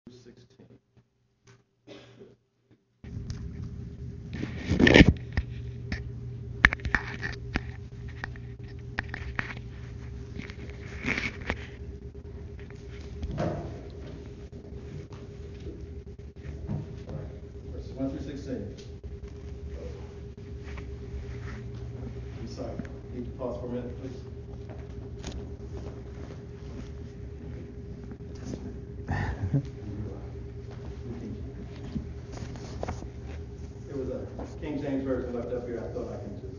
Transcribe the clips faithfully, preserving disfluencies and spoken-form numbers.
sixteen. Verses one through sixteen. I'm sorry. Need to pause for a minute, please. There was a King James version left up here. I thought I can just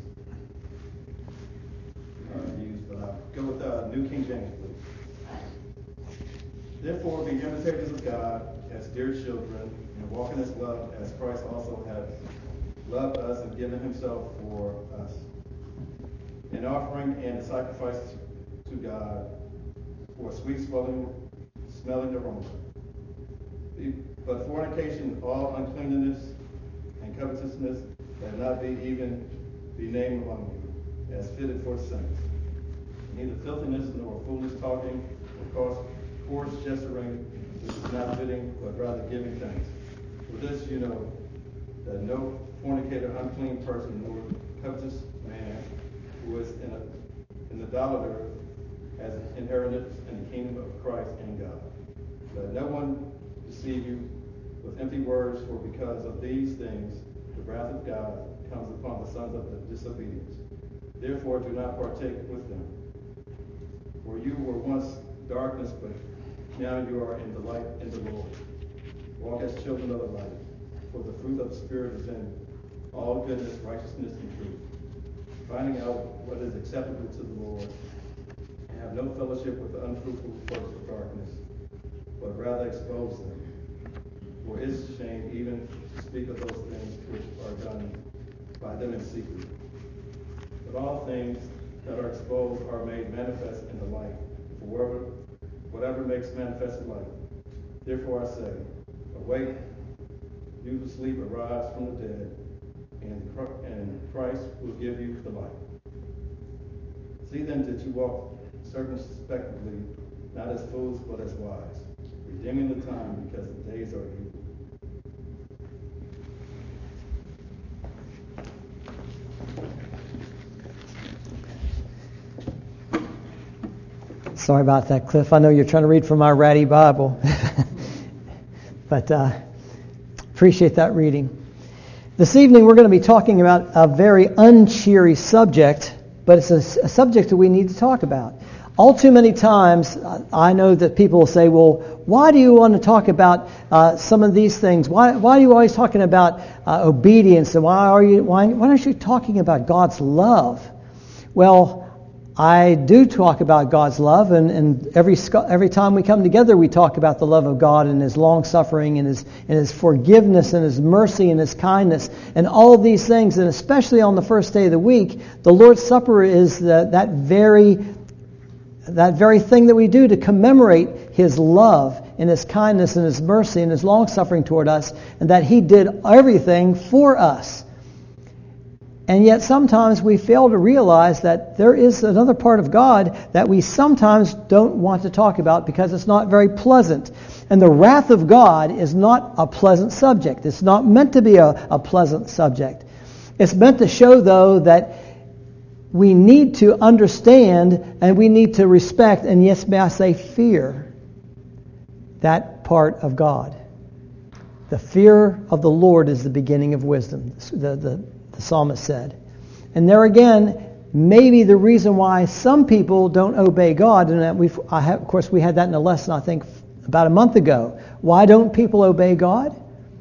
uh, use, but I'll go with uh, New King James, please. Therefore, be imitators of God as dear children, and walk in His love, as Christ also has loved us and given Himself for us, an offering and a sacrifice to God for a sweet smelling, smelling aroma. But fornication, all uncleanness and covetousness, that not be even be named among you, as fitted for saints. Neither filthiness nor foolish talking, or coarse gesturing, which is not fitting, but rather giving thanks. For this you know, that no fornicator, unclean person, nor covetous man, who is in a, an idolater, has inheritance in the kingdom of Christ and God. Let no one deceive you with empty words, for because of these things the wrath of God comes upon the sons of the disobedience. Therefore do not partake with them. For you were once darkness, but now you are in the light in the Lord. Walk as children of the light, for the fruit of the Spirit is in all goodness, righteousness, and truth, finding out what is acceptable to the Lord, and have no fellowship with the unfruitful works of darkness, but rather expose them. For it is a shame even to speak of those things which are done by them in secret. But all things that are exposed are made manifest in the light. For whatever, whatever makes manifest the light. Therefore I say, awake, you who sleep, arise from the dead, and, and Christ will give you the light. See then that you walk circumspectly, not as fools, but as wise, redeeming the time, because the days are evil. Sorry about that, Cliff. I know you're trying to read from our ratty Bible. but uh, appreciate that reading. This evening we're going to be talking about a very uncheery subject, but it's a, a subject that we need to talk about. All too many times, uh, I know that people will say, well, why do you want to talk about uh, some of these things? Why, why are you always talking about uh, obedience? And why are you? Why, why aren't you talking about God's love? Well, I do talk about God's love, and, and every every time we come together, we talk about the love of God and His long-suffering and His and His forgiveness and His mercy and His kindness and all of these things. And especially on the first day of the week, the Lord's Supper is the, that very that very thing that we do to commemorate His love and His kindness and His mercy and His long-suffering toward us, and that He did everything for us. And yet sometimes we fail to realize that there is another part of God that we sometimes don't want to talk about because it's not very pleasant. And the wrath of God is not a pleasant subject. It's not meant to be a, a pleasant subject. It's meant to show, though, that we need to understand and we need to respect, and yes, may I say fear, that part of God. The fear of the Lord is the beginning of wisdom, the, the, the psalmist said. And there again, maybe the reason why some people don't obey God, and that we've, I have, of course we had that in a lesson, I think, about a month ago. Why don't people obey God?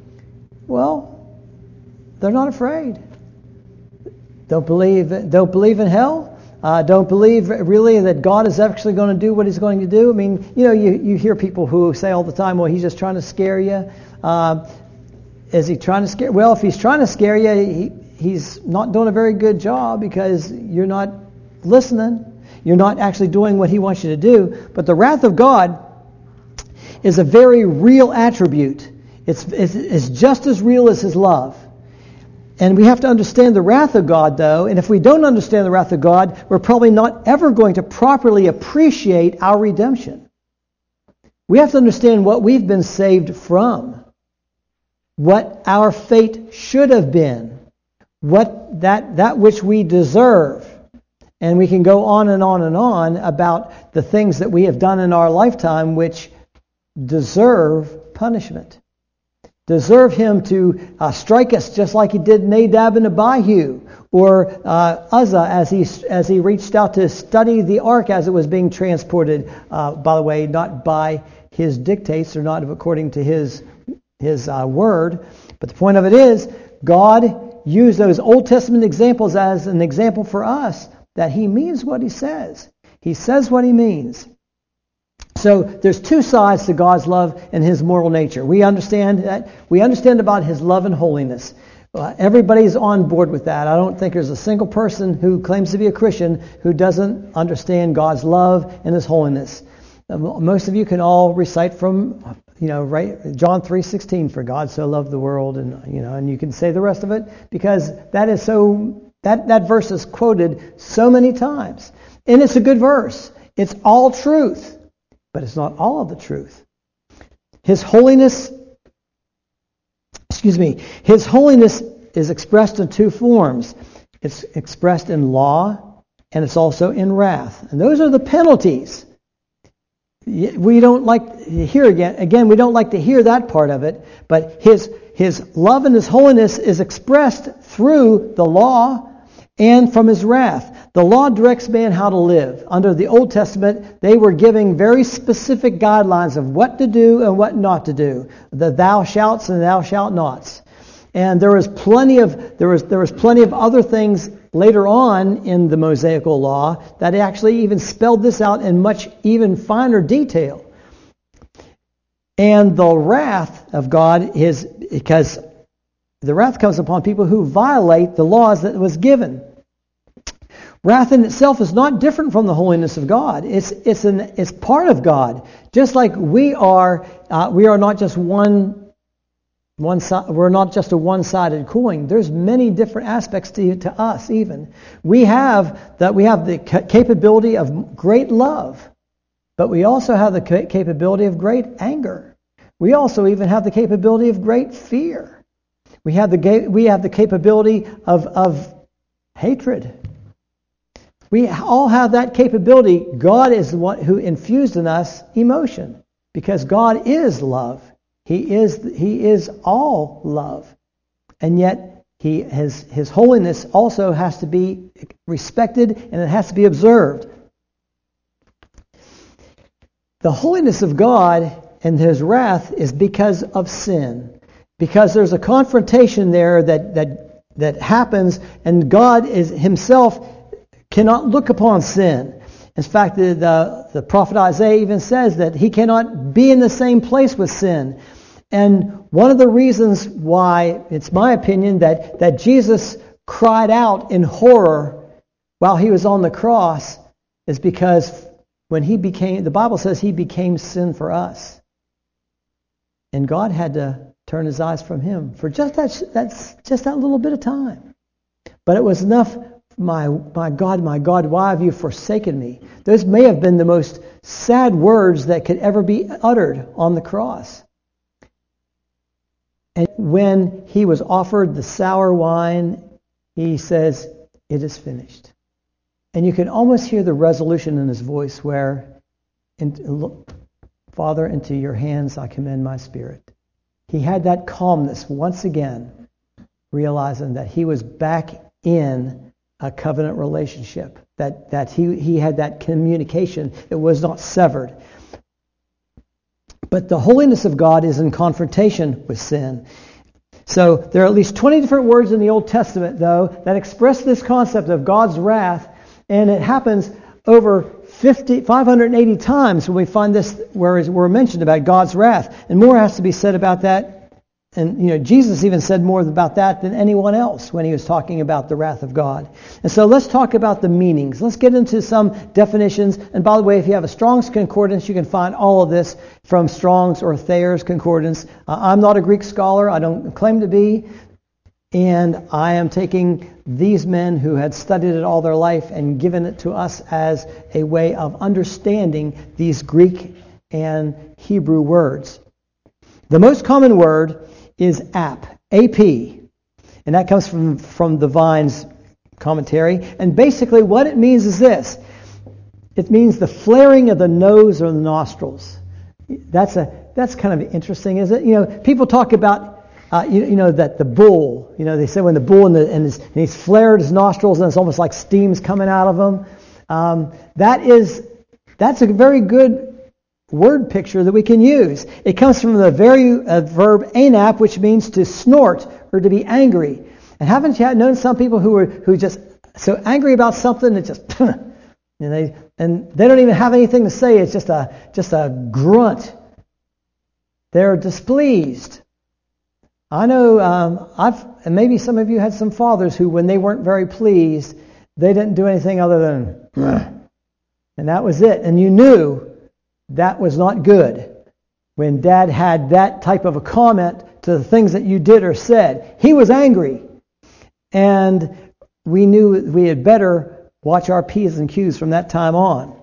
Well, they're not afraid. Don't believe, don't believe in hell. Uh, don't believe really that God is actually going to do what He's going to do. I mean, you know, you, you hear people who say all the time, well, He's just trying to scare you. Uh, is He trying to scare? Well, if He's trying to scare you, he, He's not doing a very good job because you're not listening. You're not actually doing what He wants you to do. But the wrath of God is a very real attribute. It's, it's, it's just as real as His love. And we have to understand the wrath of God, though. And if we don't understand the wrath of God, we're probably not ever going to properly appreciate our redemption. We have to understand what we've been saved from, what our fate should have been, what that that which we deserve. And we can go on and on and on about the things that we have done in our lifetime which deserve punishment. Deserve him to uh, strike us just like he did Nadab and Abihu, or uh, Uzzah as he as he reached out to study the ark as it was being transported. Uh, by the way, not by his dictates or not according to his his uh, word, but the point of it is, God used those Old Testament examples as an example for us that he means what he says. He says what he means. So there's two sides to God's love and his moral nature. We understand that. We understand about his love and holiness. Uh, everybody's on board with that. I don't think there's a single person who claims to be a Christian who doesn't understand God's love and his holiness. Uh, most of you can all recite from, you know, right, John three sixteen, for God so loved the world, and you know, and you can say the rest of it because that is so that that verse is quoted so many times, and it's a good verse. It's all truth. But it's not all of the truth. His holiness, excuse me, his holiness is expressed in two forms. It's expressed in law, and it's also in wrath. And those are the penalties. We don't like to hear again, again, we don't like to hear that part of it, but his, his love and his holiness is expressed through the law and from his wrath. The law directs man how to live. Under the Old Testament, they were giving very specific guidelines of what to do and what not to do. The thou shalts and thou shalt nots. And there was plenty of there was there was plenty of other things later on in the Mosaical law that actually even spelled this out in much even finer detail. And the wrath of God is because the wrath comes upon people who violate the laws that was given. Wrath in itself is not different from the holiness of God. It's it's an it's part of God. Just like we are, uh, we are not just one one side. We're not just a one-sided coin. There's many different aspects to to us. Even we have that we have the capability of great love, but we also have the capability of great anger. We also even have the capability of great fear. We have the we have the capability of of hatred. We all have that capability. God is the one who infused in us emotion, because God is love. He is He is all love, and yet He his His holiness also has to be respected and it has to be observed. The holiness of God and His wrath is because of sin, because there's a confrontation there that that that happens, and God is Himself cannot look upon sin. In fact, the, the, the prophet Isaiah even says that he cannot be in the same place with sin. And one of the reasons why, it's my opinion, that, that Jesus cried out in horror while he was on the cross is because when he became, the Bible says he became sin for us. And God had to turn his eyes from him for just that, that's just that little bit of time. But it was enough. My my God, my God, why have you forsaken me? Those may have been the most sad words that could ever be uttered on the cross. And when he was offered the sour wine, he says, "It is finished." And you can almost hear the resolution in his voice where, "Father, into your hands I commend my spirit." He had that calmness once again, realizing that he was back in a covenant relationship, that, that he, he had that communication. It was not severed. But the holiness of God is in confrontation with sin. So there are at least twenty different words in the Old Testament, though, that express this concept of God's wrath, and it happens over fifty, five hundred eighty times when we find this where we're mentioned about God's wrath. And more has to be said about that. And, you know, Jesus even said more about that than anyone else when he was talking about the wrath of God. And so let's talk about the meanings. Let's get into some definitions. And by the way, if you have a Strong's Concordance, you can find all of this from Strong's or Thayer's Concordance. Uh, I'm not a Greek scholar. I don't claim to be. And I am taking these men who had studied it all their life and given it to us as a way of understanding these Greek and Hebrew words. The most common word is ap, A P, and that comes from, from the Vine's commentary. And basically what it means is this. It means the flaring of the nose or the nostrils. That's a that's kind of interesting, isn't it? You know, people talk about, uh, you, you know, that the bull, you know, they say when the bull and, the, and, his, and he's flared his nostrils and it's almost like steam's coming out of him. Um, that is, that's a very good word picture that we can use. It comes from the very uh, verb anap, which means to snort or to be angry. And haven't you known some people who are who just so angry about something that just, and they and they don't even have anything to say. It's just a just a grunt. They're displeased. I know um, I've and maybe some of you had some fathers who, when they weren't very pleased, they didn't do anything other than, and that was it. And you knew that was not good when Dad had that type of a comment to the things that you did or said. He was angry, and we knew we had better watch our P's and Q's from that time on.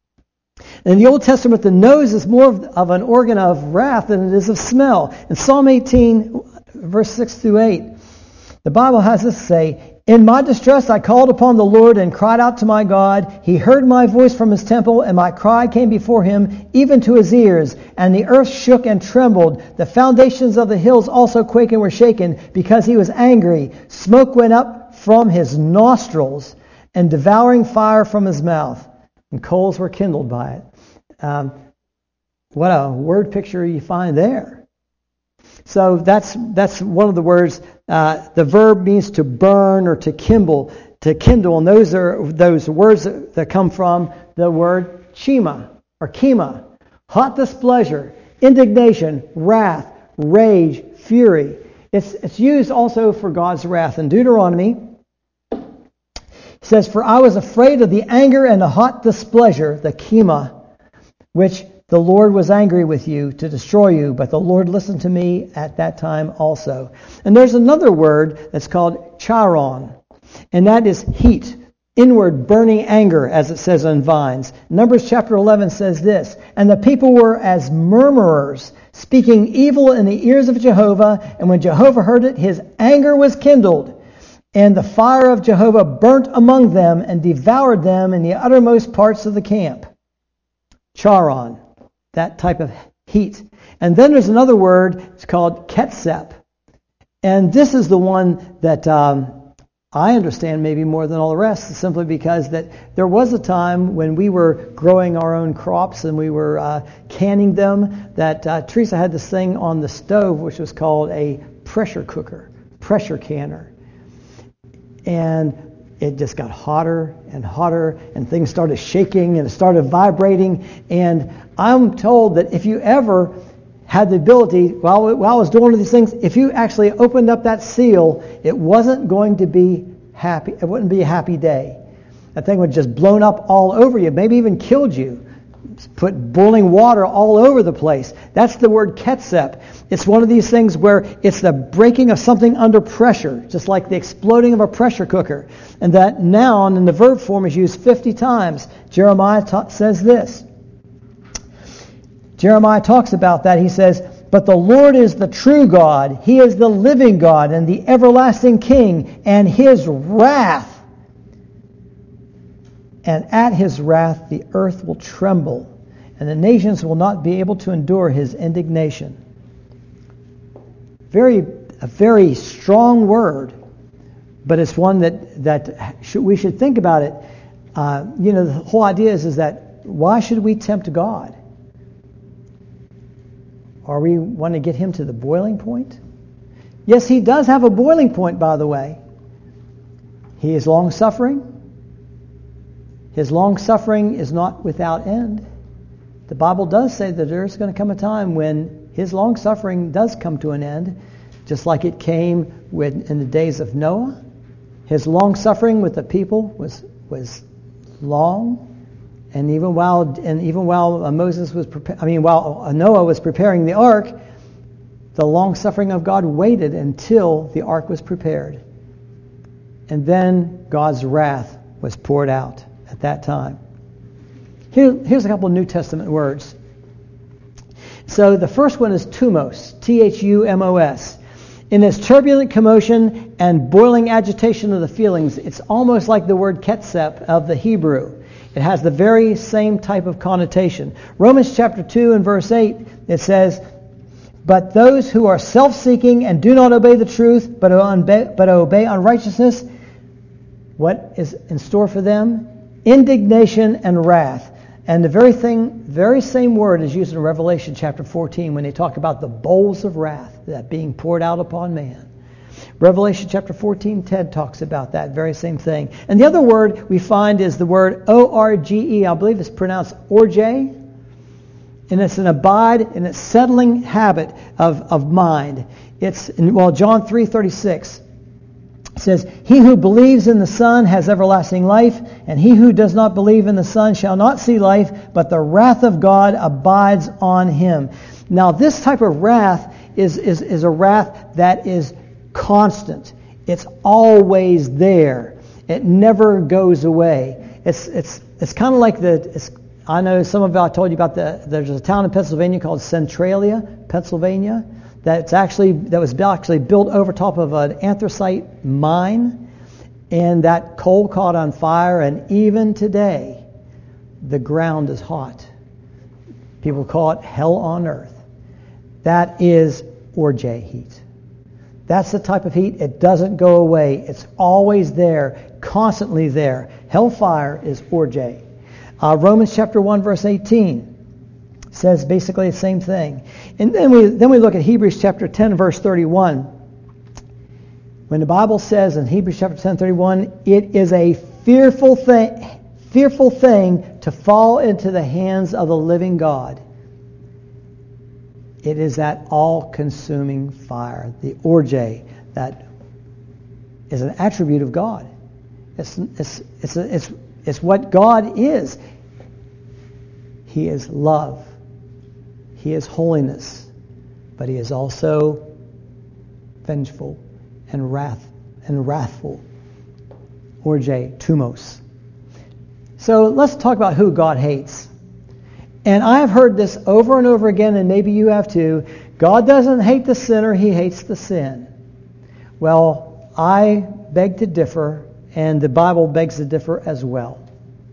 In the Old Testament, the nose is more of an organ of wrath than it is of smell. In Psalm eighteen, verse six through eight, the Bible has this say, "In my distress I called upon the Lord and cried out to my God. He heard my voice from his temple, and my cry came before him, even to his ears. And the earth shook and trembled. The foundations of the hills also quaked and were shaken, because he was angry. Smoke went up from his nostrils, and devouring fire from his mouth, and coals were kindled by it." Um, what a word picture you find there. So that's that's one of the words. Uh, the verb means to burn or to kindle, to kindle, and those are those words that, that come from the word chema or chema, hot displeasure, indignation, wrath, rage, fury. It's it's used also for God's wrath. In Deuteronomy, it says, "For I was afraid of the anger and the hot displeasure, the chema, which the Lord was angry with you to destroy you, but the Lord listened to me at that time also." And there's another word that's called charon, and that is heat, inward burning anger, as it says in Vines. Numbers chapter eleven says this, "And the people were as murmurers, speaking evil in the ears of Jehovah, and when Jehovah heard it, his anger was kindled. And the fire of Jehovah burnt among them and devoured them in the uttermost parts of the camp." Charon, that type of heat. And then there's another word, it's called ketsep. And this is the one that um, I understand maybe more than all the rest, simply because that there was a time when we were growing our own crops and we were uh, canning them, that uh, Teresa had this thing on the stove which was called a pressure cooker, pressure canner. And it just got hotter and hotter, and things started shaking and it started vibrating. And I'm told that if you ever had the ability, while, while I was doing these things, if you actually opened up that seal, it wasn't going to be happy. It wouldn't be a happy day. That thing would just blown up all over you, maybe even killed you. Put boiling water all over the place. That's the word ketsep. It's one of these things where it's the breaking of something under pressure, just like the exploding of a pressure cooker. And that noun in the verb form is used fifty times. Jeremiah ta- says this. Jeremiah talks about that. He says, "But the Lord is the true God. He is the living God and the everlasting King, and his wrath. And at his wrath the earth will tremble, and the nations will not be able to endure his indignation." Very, a very strong word, but it's one that that should, we should think about it. Uh, you know, the whole idea is is that why should we tempt God? Are we want to get him to the boiling point? Yes, he does have a boiling point, by the way. He is long-suffering. His long-suffering is not without end. The Bible does say that there's going to come a time when his long-suffering does come to an end, just like it came when, in the days of Noah. His long-suffering with the people was was long, and even while and even while uh, Moses was, prepa- I mean, while Noah was preparing the ark, the long-suffering of God waited until the ark was prepared, and then God's wrath was poured out at that time. Here, here's a couple of New Testament words. So the first one is tumos, T H U M O S. In its turbulent commotion and boiling agitation of the feelings, it's almost like the word ketsep of the Hebrew. It has the very same type of connotation. Romans chapter two and verse eight, it says, but those who are self-seeking and do not obey the truth, but obey, but obey unrighteousness, what is in store for them? Indignation and wrath. And the very thing, very same word is used in Revelation chapter fourteen when they talk about the bowls of wrath that being poured out upon man. Revelation chapter fourteen, Ted talks about that very same thing. And the other word we find is the word O R G E. I believe it's pronounced orge. And it's an abide and it's settling habit of, of mind. It's, well, John three thirty-six. It says, he who believes in the Son has everlasting life, and he who does not believe in the Son shall not see life, but the wrath of God abides on him. Now, this type of wrath is, is, is a wrath that is constant. It's always there. It never goes away. It's it's it's kind of like the... It's, I know some of you, I told you about the, there's a town in Pennsylvania called Centralia, Pennsylvania, that's actually, that was actually built over top of an anthracite mine, and that coal caught on fire, and even today, the ground is hot. People call it hell on earth. That is orge heat. That's the type of heat. It doesn't go away. It's always there, constantly there. Hellfire is orge. Uh, Romans chapter one, verse eighteen says basically the same thing. And then we then we look at Hebrews chapter ten, verse thirty-one. When the Bible says in Hebrews chapter ten, thirty-one, it is a fearful thing, fearful thing to fall into the hands of the living God. It is that all-consuming fire, the orge, that is an attribute of God. It's it's it's a, it's it's what God is. He is love. He is holiness, but he is also vengeful and wrath and wrathful. Orge, tumos. So let's talk about who God hates. And I have heard this over and over again, and maybe you have too. God doesn't hate the sinner, he hates the sin. Well, I beg to differ, and the Bible begs to differ as well.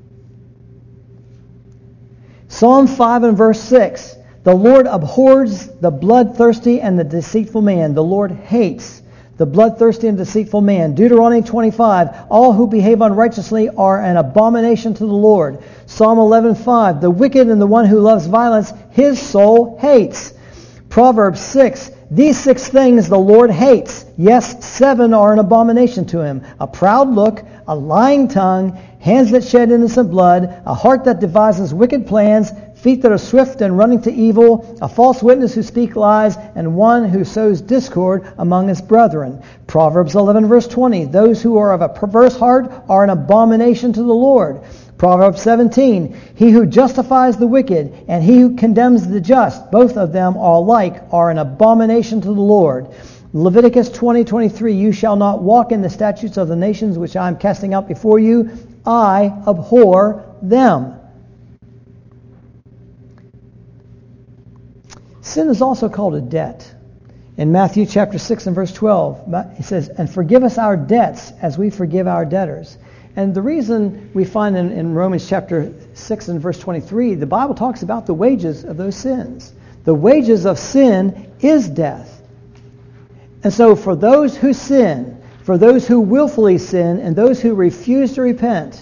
Psalm five and verse six. The Lord abhors the bloodthirsty and the deceitful man. The Lord hates the bloodthirsty and deceitful man. Deuteronomy twenty-five. All who behave unrighteously are an abomination to the Lord. Psalm eleven five. The wicked and the one who loves violence, his soul hates. Proverbs six. These six things the Lord hates. Yes, seven are an abomination to him. A proud look, a lying tongue, hands that shed innocent blood, a heart that devises wicked plans, feet that are swift and running to evil, a false witness who speaks lies, and one who sows discord among his brethren. Proverbs eleven verse twenty. Those who are of a perverse heart are an abomination to the Lord. Proverbs seventeen. He who justifies the wicked and he who condemns the just, both of them are alike, are an abomination to the Lord. Leviticus twenty twenty-three. You shall not walk in the statutes of the nations which I am casting out before you. I abhor them. Sin is also called a debt. In Matthew chapter six and verse twelve, it says, and forgive us our debts as we forgive our debtors. And the reason we find in, in Romans chapter six and verse twenty-three, the Bible talks about the wages of those sins. The wages of sin is death. And so for those who sin, for those who willfully sin, and those who refuse to repent,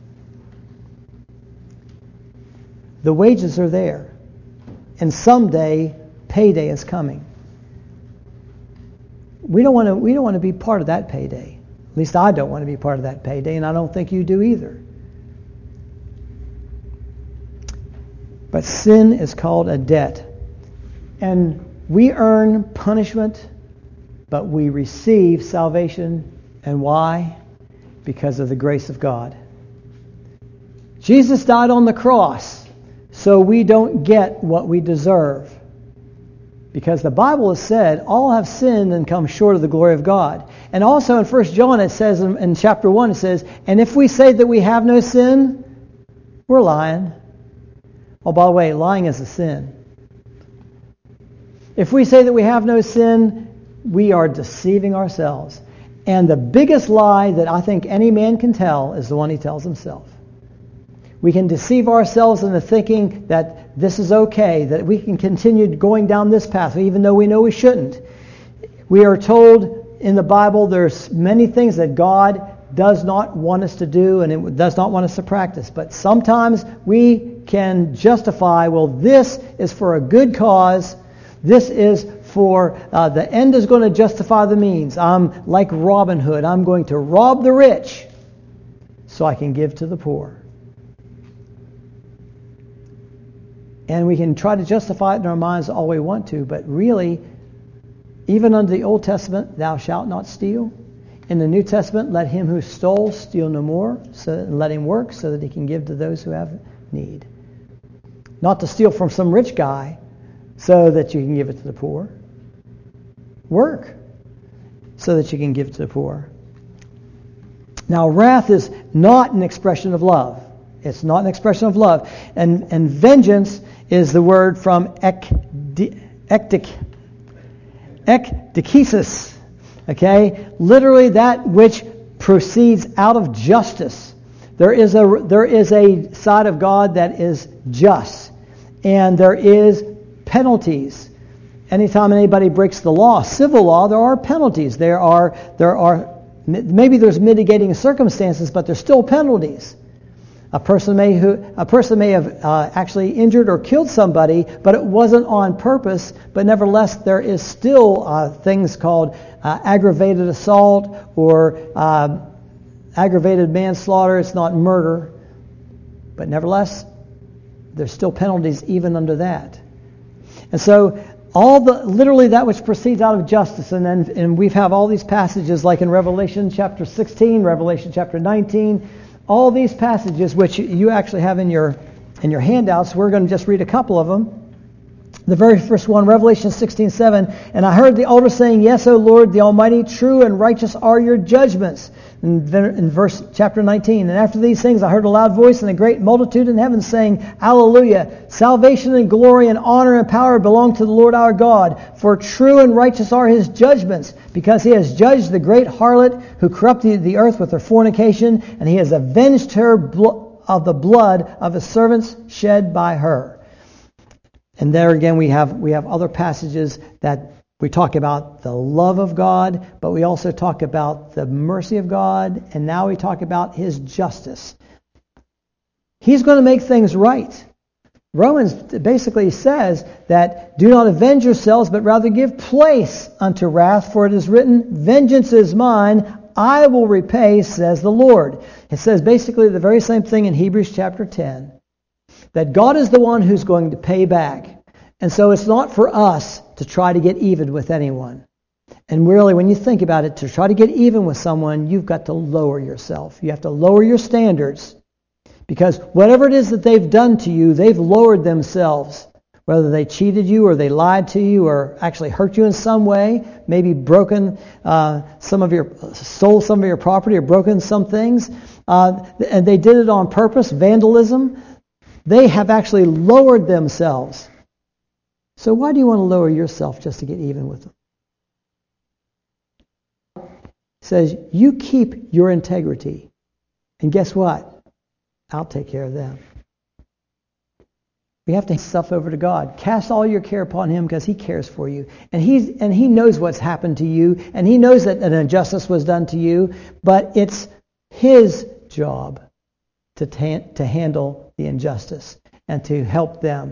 the wages are there. And someday, payday is coming. We don't want to. We don't want to be part of that payday. At least I don't want to be part of that payday, and I don't think you do either. But sin is called a debt, and we earn punishment, but we receive salvation. And why? Because of the grace of God. Jesus died on the cross, so we don't get what we deserve. Because the Bible has said, all have sinned and come short of the glory of God. And also in First John it says, in, in chapter one, it says, and if we say that we have no sin, we're lying. Oh, by the way, lying is a sin. If we say that we have no sin, we are deceiving ourselves. And the biggest lie that I think any man can tell is the one he tells himself. We can deceive ourselves into thinking that this is okay, that we can continue going down this path, even though we know we shouldn't. We are told in the Bible there's many things that God does not want us to do and it does not want us to practice. But sometimes we can justify, well, this is for a good cause. This is for, uh, the end is going to justify the means. I'm like Robin Hood. I'm going to rob the rich so I can give to the poor. And we can try to justify it in our minds all we want to, but really, even under the Old Testament, thou shalt not steal. In the New Testament, let him who stole steal no more, so let him work so that he can give to those who have need. Not to steal from some rich guy so that you can give it to the poor. Work so that you can give to the poor. Now, wrath is not an expression of love. It's not an expression of love. And, and vengeance is the word from ekdik, ekdikesis. Okay? Literally that which proceeds out of justice. There is a there is a side of God that is just. And there is penalties. Anytime anybody breaks the law, civil law, there are penalties. There are there are maybe there's mitigating circumstances, but there's still penalties. A person may who a person may have uh, actually injured or killed somebody, but it wasn't on purpose. But nevertheless, there is still uh, things called uh, aggravated assault or uh, aggravated manslaughter. It's not murder, but nevertheless, there's still penalties even under that. And so, all the literally that which proceeds out of justice, and then and we have all these passages like in Revelation chapter sixteen, Revelation chapter nineteen. All these passages, which you actually have in your in your handouts, we're going to just read a couple of them. The very first one, Revelation sixteen seven. And I heard the altar saying, Yes, O Lord, the Almighty, true and righteous are your judgments. In, in verse chapter nineteen. And after these things I heard a loud voice and a great multitude in heaven saying, Alleluia! Salvation and glory and honor and power belong to the Lord our God. For true and righteous are his judgments, because he has judged the great harlot who corrupted the earth with her fornication, and he has avenged her blo- of the blood of his servants shed by her. And there again we have we have other passages that we talk about the love of God, but we also talk about the mercy of God, and now we talk about his justice. He's going to make things right. Romans basically says that do not avenge yourselves, but rather give place unto wrath, for it is written, Vengeance is mine, I will repay, says the Lord. It says basically the very same thing in Hebrews chapter ten, that God is the one who's going to pay back. And so it's not for us to try to get even with anyone. And really, when you think about it, to try to get even with someone, you've got to lower yourself. You have to lower your standards. Because whatever it is that they've done to you, they've lowered themselves. Whether they cheated you or they lied to you or actually hurt you in some way, maybe broken uh, some of your, stole some of your property or broken some things, uh, and they did it on purpose, vandalism, they have actually lowered themselves. So why do you want to lower yourself just to get even with them? It says, you keep your integrity. And guess what? I'll take care of them. We have to hand stuff over to God. Cast all your care upon him because he cares for you. And he's and he knows what's happened to you. And he knows that an injustice was done to you. But it's his job to, ta- to handle the injustice and to help them.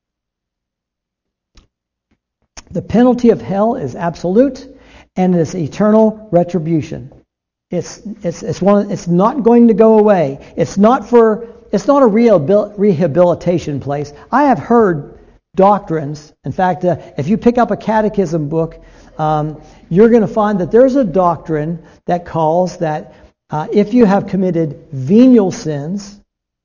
The penalty of hell is absolute, and it's eternal retribution. It's it's it's one. It's not going to go away. It's not for. It's not a rehabil- rehabilitation place. I have heard doctrines. In fact, uh, if you pick up a catechism book, um, you're going to find that there's a doctrine that calls that uh, if you have committed venial sins,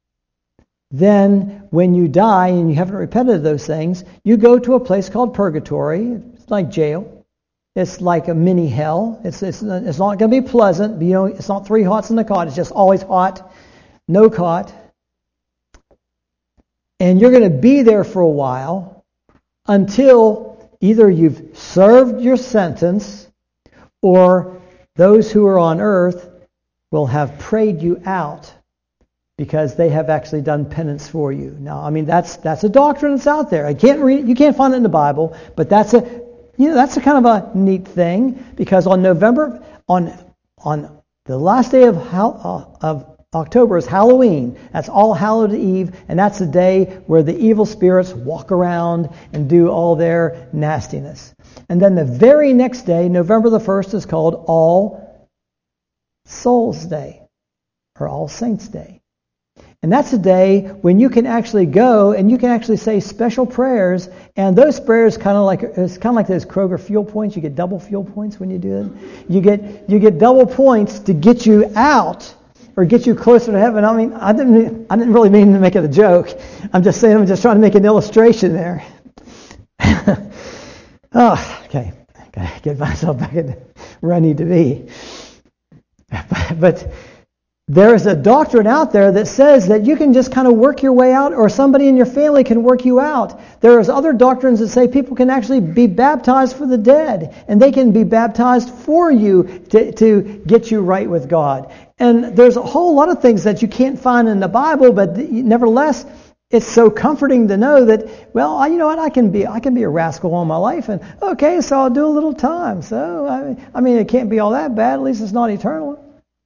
then when you die and you haven't repented of those things, you go to a place called purgatory. It's like jail. It's like a mini hell. It's it's, it's not going to be pleasant. You know, it's not three hots in the cot. It's just always hot, no cot. And you're going to be there for a while until either you've served your sentence, or those who are on earth will have prayed you out because they have actually done penance for you. Now, I mean, that's that's a doctrine that's out there. I can't read it, you can't find it in the Bible, but that's a you know that's a kind of a neat thing, because on November on on the last day of of October is Halloween. That's All Hallows Eve, and that's the day where the evil spirits walk around and do all their nastiness. And then the very next day, November the first, is called All Souls Day, or All Saints Day. And that's a day when you can actually go and you can actually say special prayers, and those prayers kind of like it's kind of like those Kroger fuel points. You get double fuel points when you do it. You get you get double points to get you out or get you closer to heaven. I mean, I didn't I didn't really mean to make it a joke. I'm just saying I'm just trying to make an illustration there. Oh, okay. Gotta get myself back in where I need to be. But, but there is a doctrine out there that says that you can just kind of work your way out, or somebody in your family can work you out. There's other doctrines that say people can actually be baptized for the dead, and they can be baptized for you to, to get you right with God. And there's a whole lot of things that you can't find in the Bible, but nevertheless, it's so comforting to know that, well, I, you know what, I can be I can be a rascal all my life, and okay, so I'll do a little time. So, I, I mean, it can't be all that bad. At least it's not eternal.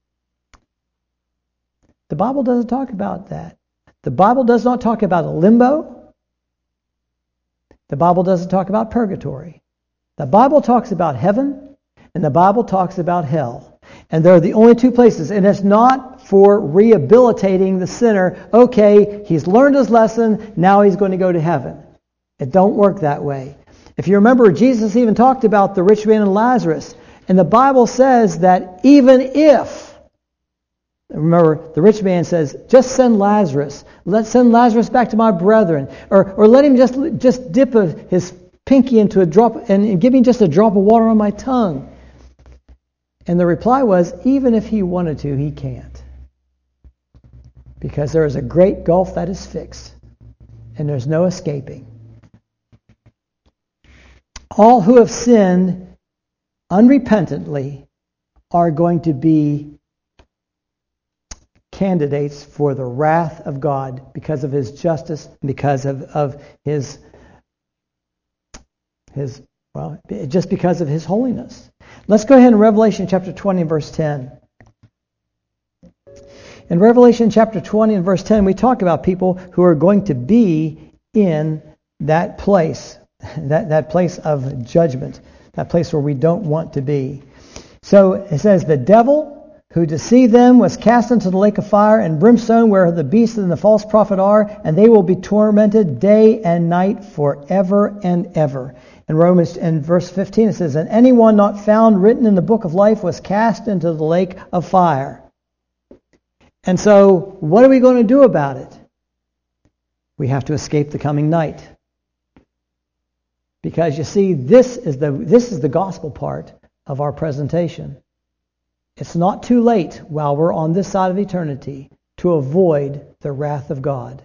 The Bible doesn't talk about that. The Bible does not talk about a limbo. The Bible doesn't talk about purgatory. The Bible talks about heaven, and the Bible talks about hell. And they're the only two places. And it's not for rehabilitating the sinner. Okay, he's learned his lesson, now he's going to go to heaven. It don't work that way. If you remember, Jesus even talked about the rich man and Lazarus. And the Bible says that even if, remember, the rich man says, just send Lazarus. Let's send Lazarus back to my brethren. Or or let him just just dip a, his pinky into a drop and, and give me just a drop of water on my tongue. And the reply was, even if he wanted to, he can't. Because there is a great gulf that is fixed, and there's no escaping. All who have sinned unrepentantly are going to be candidates for the wrath of God because of his justice, because of, of his, his, well, just because of his holiness. Let's go ahead in Revelation chapter twenty and verse ten. In Revelation chapter twenty and verse ten, we talk about people who are going to be in that place, that, that place of judgment, that place where we don't want to be. So it says, the devil who deceived them was cast into the lake of fire and brimstone, where the beast and the false prophet are, and they will be tormented day and night forever and ever. In Romans, in verse fifteen, it says, and anyone not found written in the book of life was cast into the lake of fire. And so, what are we going to do about it? We have to escape the coming night. Because you see, this is the this is the gospel part of our presentation. It's not too late while we're on this side of eternity to avoid the wrath of God,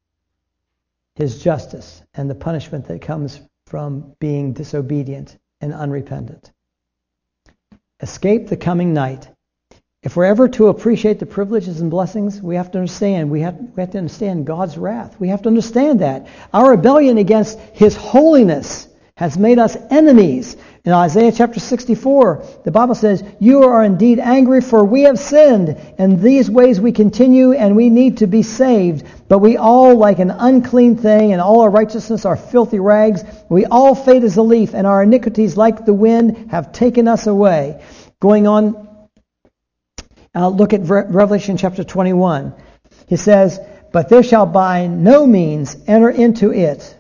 his justice, and the punishment that comes from being disobedient and unrepentant. Escape the coming night. If we're ever to appreciate the privileges and blessings, we have to understand, we have, we have to understand God's wrath. We have to understand that. Our rebellion against his holiness has made us enemies. In Isaiah chapter sixty-four, the Bible says, you are indeed angry, for we have sinned. In these ways we continue, and we need to be saved. But we all, like an unclean thing, and all our righteousness are filthy rags. We all fade as a leaf, and our iniquities, like the wind, have taken us away. Going on, uh, look at Re- Revelation chapter twenty-one. He says, but there shall by no means enter into it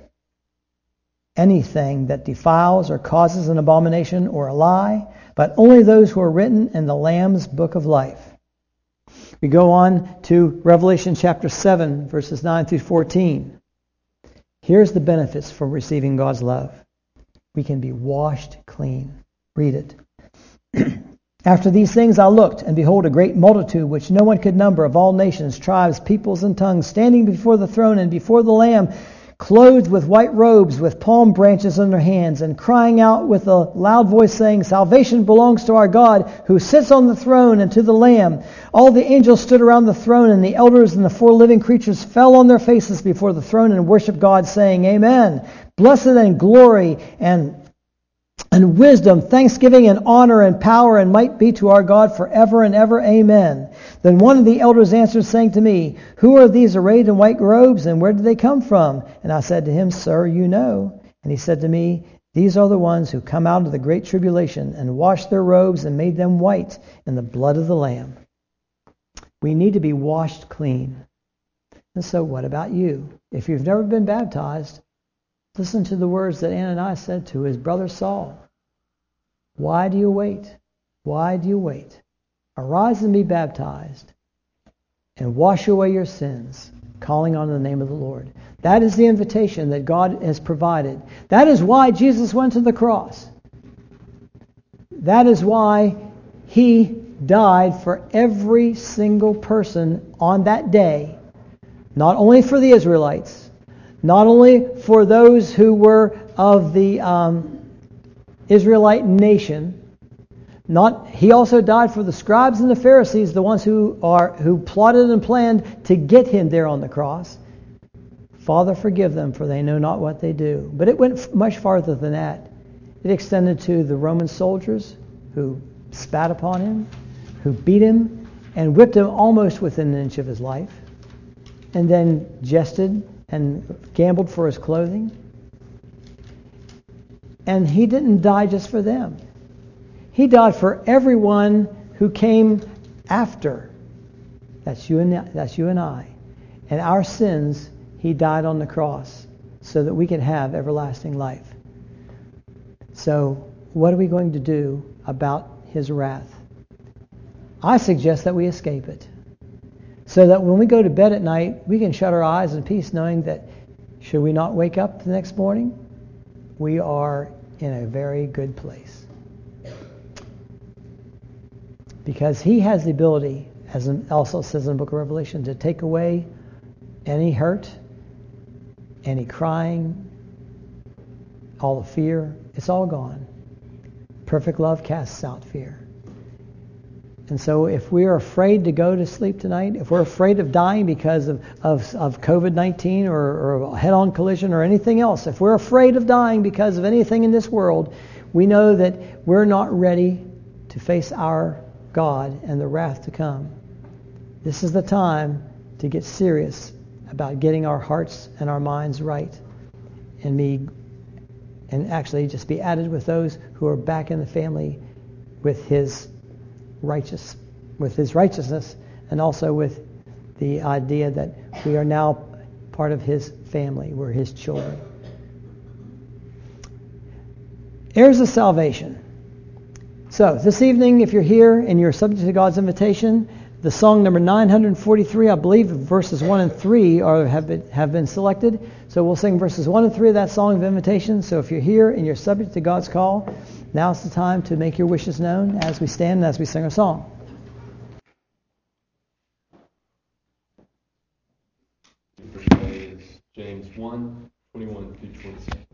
anything that defiles or causes an abomination or a lie, but only those who are written in the Lamb's book of life. We go on to Revelation chapter seven, verses nine through fourteen. Here's the benefits from receiving God's love. We can be washed clean. Read it. After these things I looked, and behold, a great multitude, which no one could number, of all nations, tribes, peoples, and tongues, standing before the throne and before the Lamb, clothed with white robes, with palm branches in their hands, and crying out with a loud voice, saying, "Salvation belongs to our God, who sits on the throne, and to the Lamb." All the angels stood around the throne, and the elders and the four living creatures fell on their faces before the throne and worshiped God, saying, "Amen. Blessed and glory and And wisdom, thanksgiving, and honor, and power, and might be to our God forever and ever. Amen." Then one of the elders answered, saying to me, "Who are these arrayed in white robes, and where did they come from?" And I said to him, "Sir, you know." And he said to me, "These are the ones who come out of the great tribulation, and washed their robes and made them white in the blood of the Lamb." We need to be washed clean. And so what about you? If you've never been baptized, listen to the words that Ananias said to his brother Saul. "Why do you wait? Why do you wait? Arise and be baptized, and wash away your sins, calling on the name of the Lord." That is the invitation that God has provided. That is why Jesus went to the cross. That is why He died for every single person on that day, not only for the Israelites, not only for those who were of the um, Israelite nation. Not he also died for the scribes and the Pharisees, the ones who are who plotted and planned to get him there on the cross. "Father, forgive them, for they know not what they do." But it went much farther than that. It extended to the Roman soldiers who spat upon him, who beat him, and whipped him almost within an inch of his life, and then jested and gambled for his clothing. And he didn't die just for them. He died for everyone who came after. That's you and that's you and I. And our sins, He died on the cross so that we could have everlasting life. So, what are we going to do about His wrath? I suggest that we escape it, so that when we go to bed at night, we can shut our eyes in peace, knowing that should we not wake up the next morning, we are in a very good place. Because He has the ability, as it also says in the book of Revelation, to take away any hurt, any crying, all the fear. It's all gone. Perfect love casts out fear. And so if we are afraid to go to sleep tonight, if we're afraid of dying because of, of, of covid nineteen or, or a head-on collision or anything else, if we're afraid of dying because of anything in this world, we know that we're not ready to face our God and the wrath to come. This is the time to get serious about getting our hearts and our minds right, and be, and actually just be added with those who are back in the family with His righteous, with His righteousness, and also with the idea that we are now part of His family. We're His children. Heirs of salvation. So this evening, if you're here and you're subject to God's invitation, the song number nine forty-three, I believe verses one and three are have been, have been selected. So we'll sing verses one and three of that song of invitation. So if you're here and you're subject to God's call, now's the time to make your wishes known as we stand and as we sing our song. First day is James one, twenty-one through twenty-seven.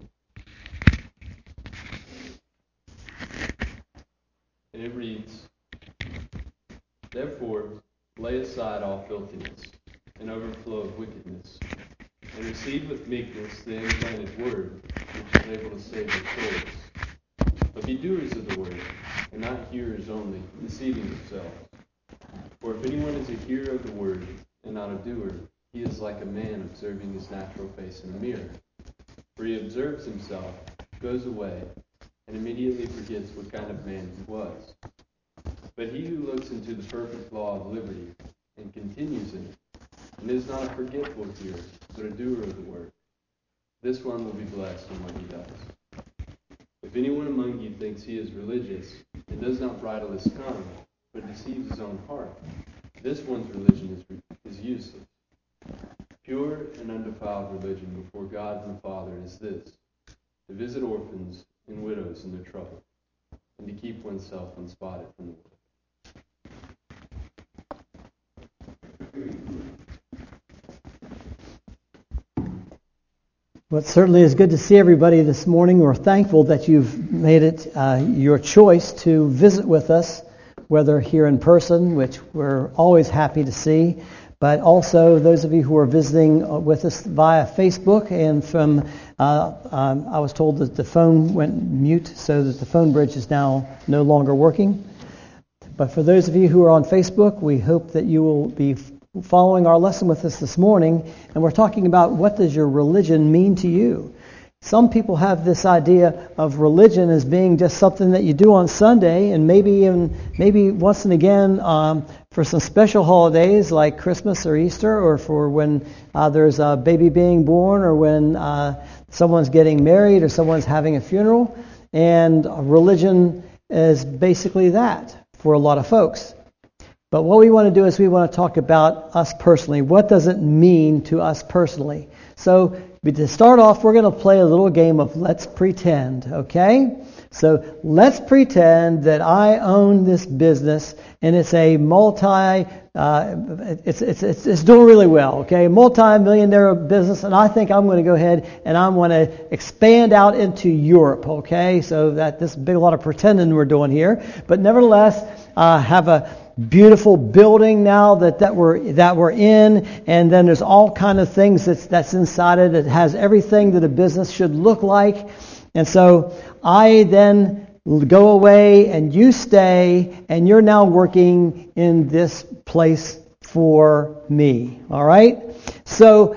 And it reads, "Therefore, lay aside all filthiness and overflow of wickedness, and receive with meekness the implanted word, which is able to save your souls. But be doers of the word, and not hearers only, deceiving yourselves. For if anyone is a hearer of the word, and not a doer, he is like a man observing his natural face in a mirror. For he observes himself, goes away, and immediately forgets what kind of man he was. But he who looks into the perfect law of liberty, and continues in it, and is not a forgetful hearer, but a doer of the word, this one will be blessed in what he does. If anyone among you thinks he is religious, and does not bridle his tongue, but deceives his own heart, this one's religion is, is useless. Pure and undefiled religion before God and the Father is this, to visit orphans and widows in their trouble, and to keep oneself unspotted from the world." Well, it certainly is good to see everybody this morning. We're thankful that you've made it uh, your choice to visit with us, whether here in person, which we're always happy to see, but also those of you who are visiting with us via Facebook. And from, uh, um, I was told that the phone went mute, so that the phone bridge is now no longer working. But for those of you who are on Facebook, we hope that you will be following our lesson with us this morning, and we're talking about what does your religion mean to you. Some people have this idea of religion as being just something that you do on Sunday, and maybe even maybe once and again um, for some special holidays like Christmas or Easter, or for when uh, there's a baby being born, or when uh, someone's getting married, or someone's having a funeral. And religion is basically that for a lot of folks. But what we want to do is we want to talk about us personally. What does it mean to us personally? So to start off, we're going to play a little game of Let's Pretend, okay? So let's pretend that I own this business, and it's a multi, uh, it's, it's it's it's doing really well, okay? Multi-millionaire business, and I think I'm going to go ahead and I want to expand out into Europe, okay? So that this is a big lot of pretending we're doing here, but nevertheless, uh, have a beautiful building now that, that we're that we're in, and then there's all kind of things that's that's inside it. It has everything that a business should look like. And so I then go away and you stay, and you're now working in this place for me. All right? So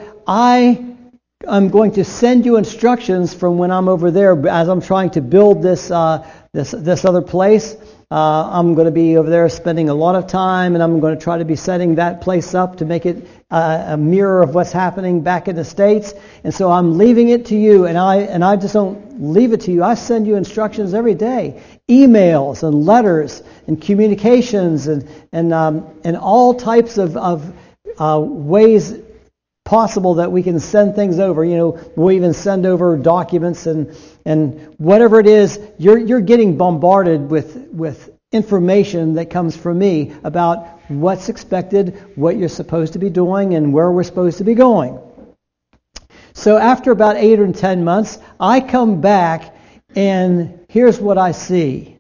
I I'm going to send you instructions from when I'm over there as I'm trying to build this uh, this this other place. Uh, I'm going to be over there spending a lot of time, and I'm going to try to be setting that place up to make it uh, a mirror of what's happening back in the States. And so I'm leaving it to you, and I and I just don't leave it to you. I send you instructions every day, emails and letters and communications and and um, and all types of of uh, ways possible that we can send things over. You know, we'll even send over documents and and whatever it is. You're you're getting bombarded with with information that comes from me about what's expected, what you're supposed to be doing, and where we're supposed to be going. So after about eight or ten months, I come back, and here's what I see.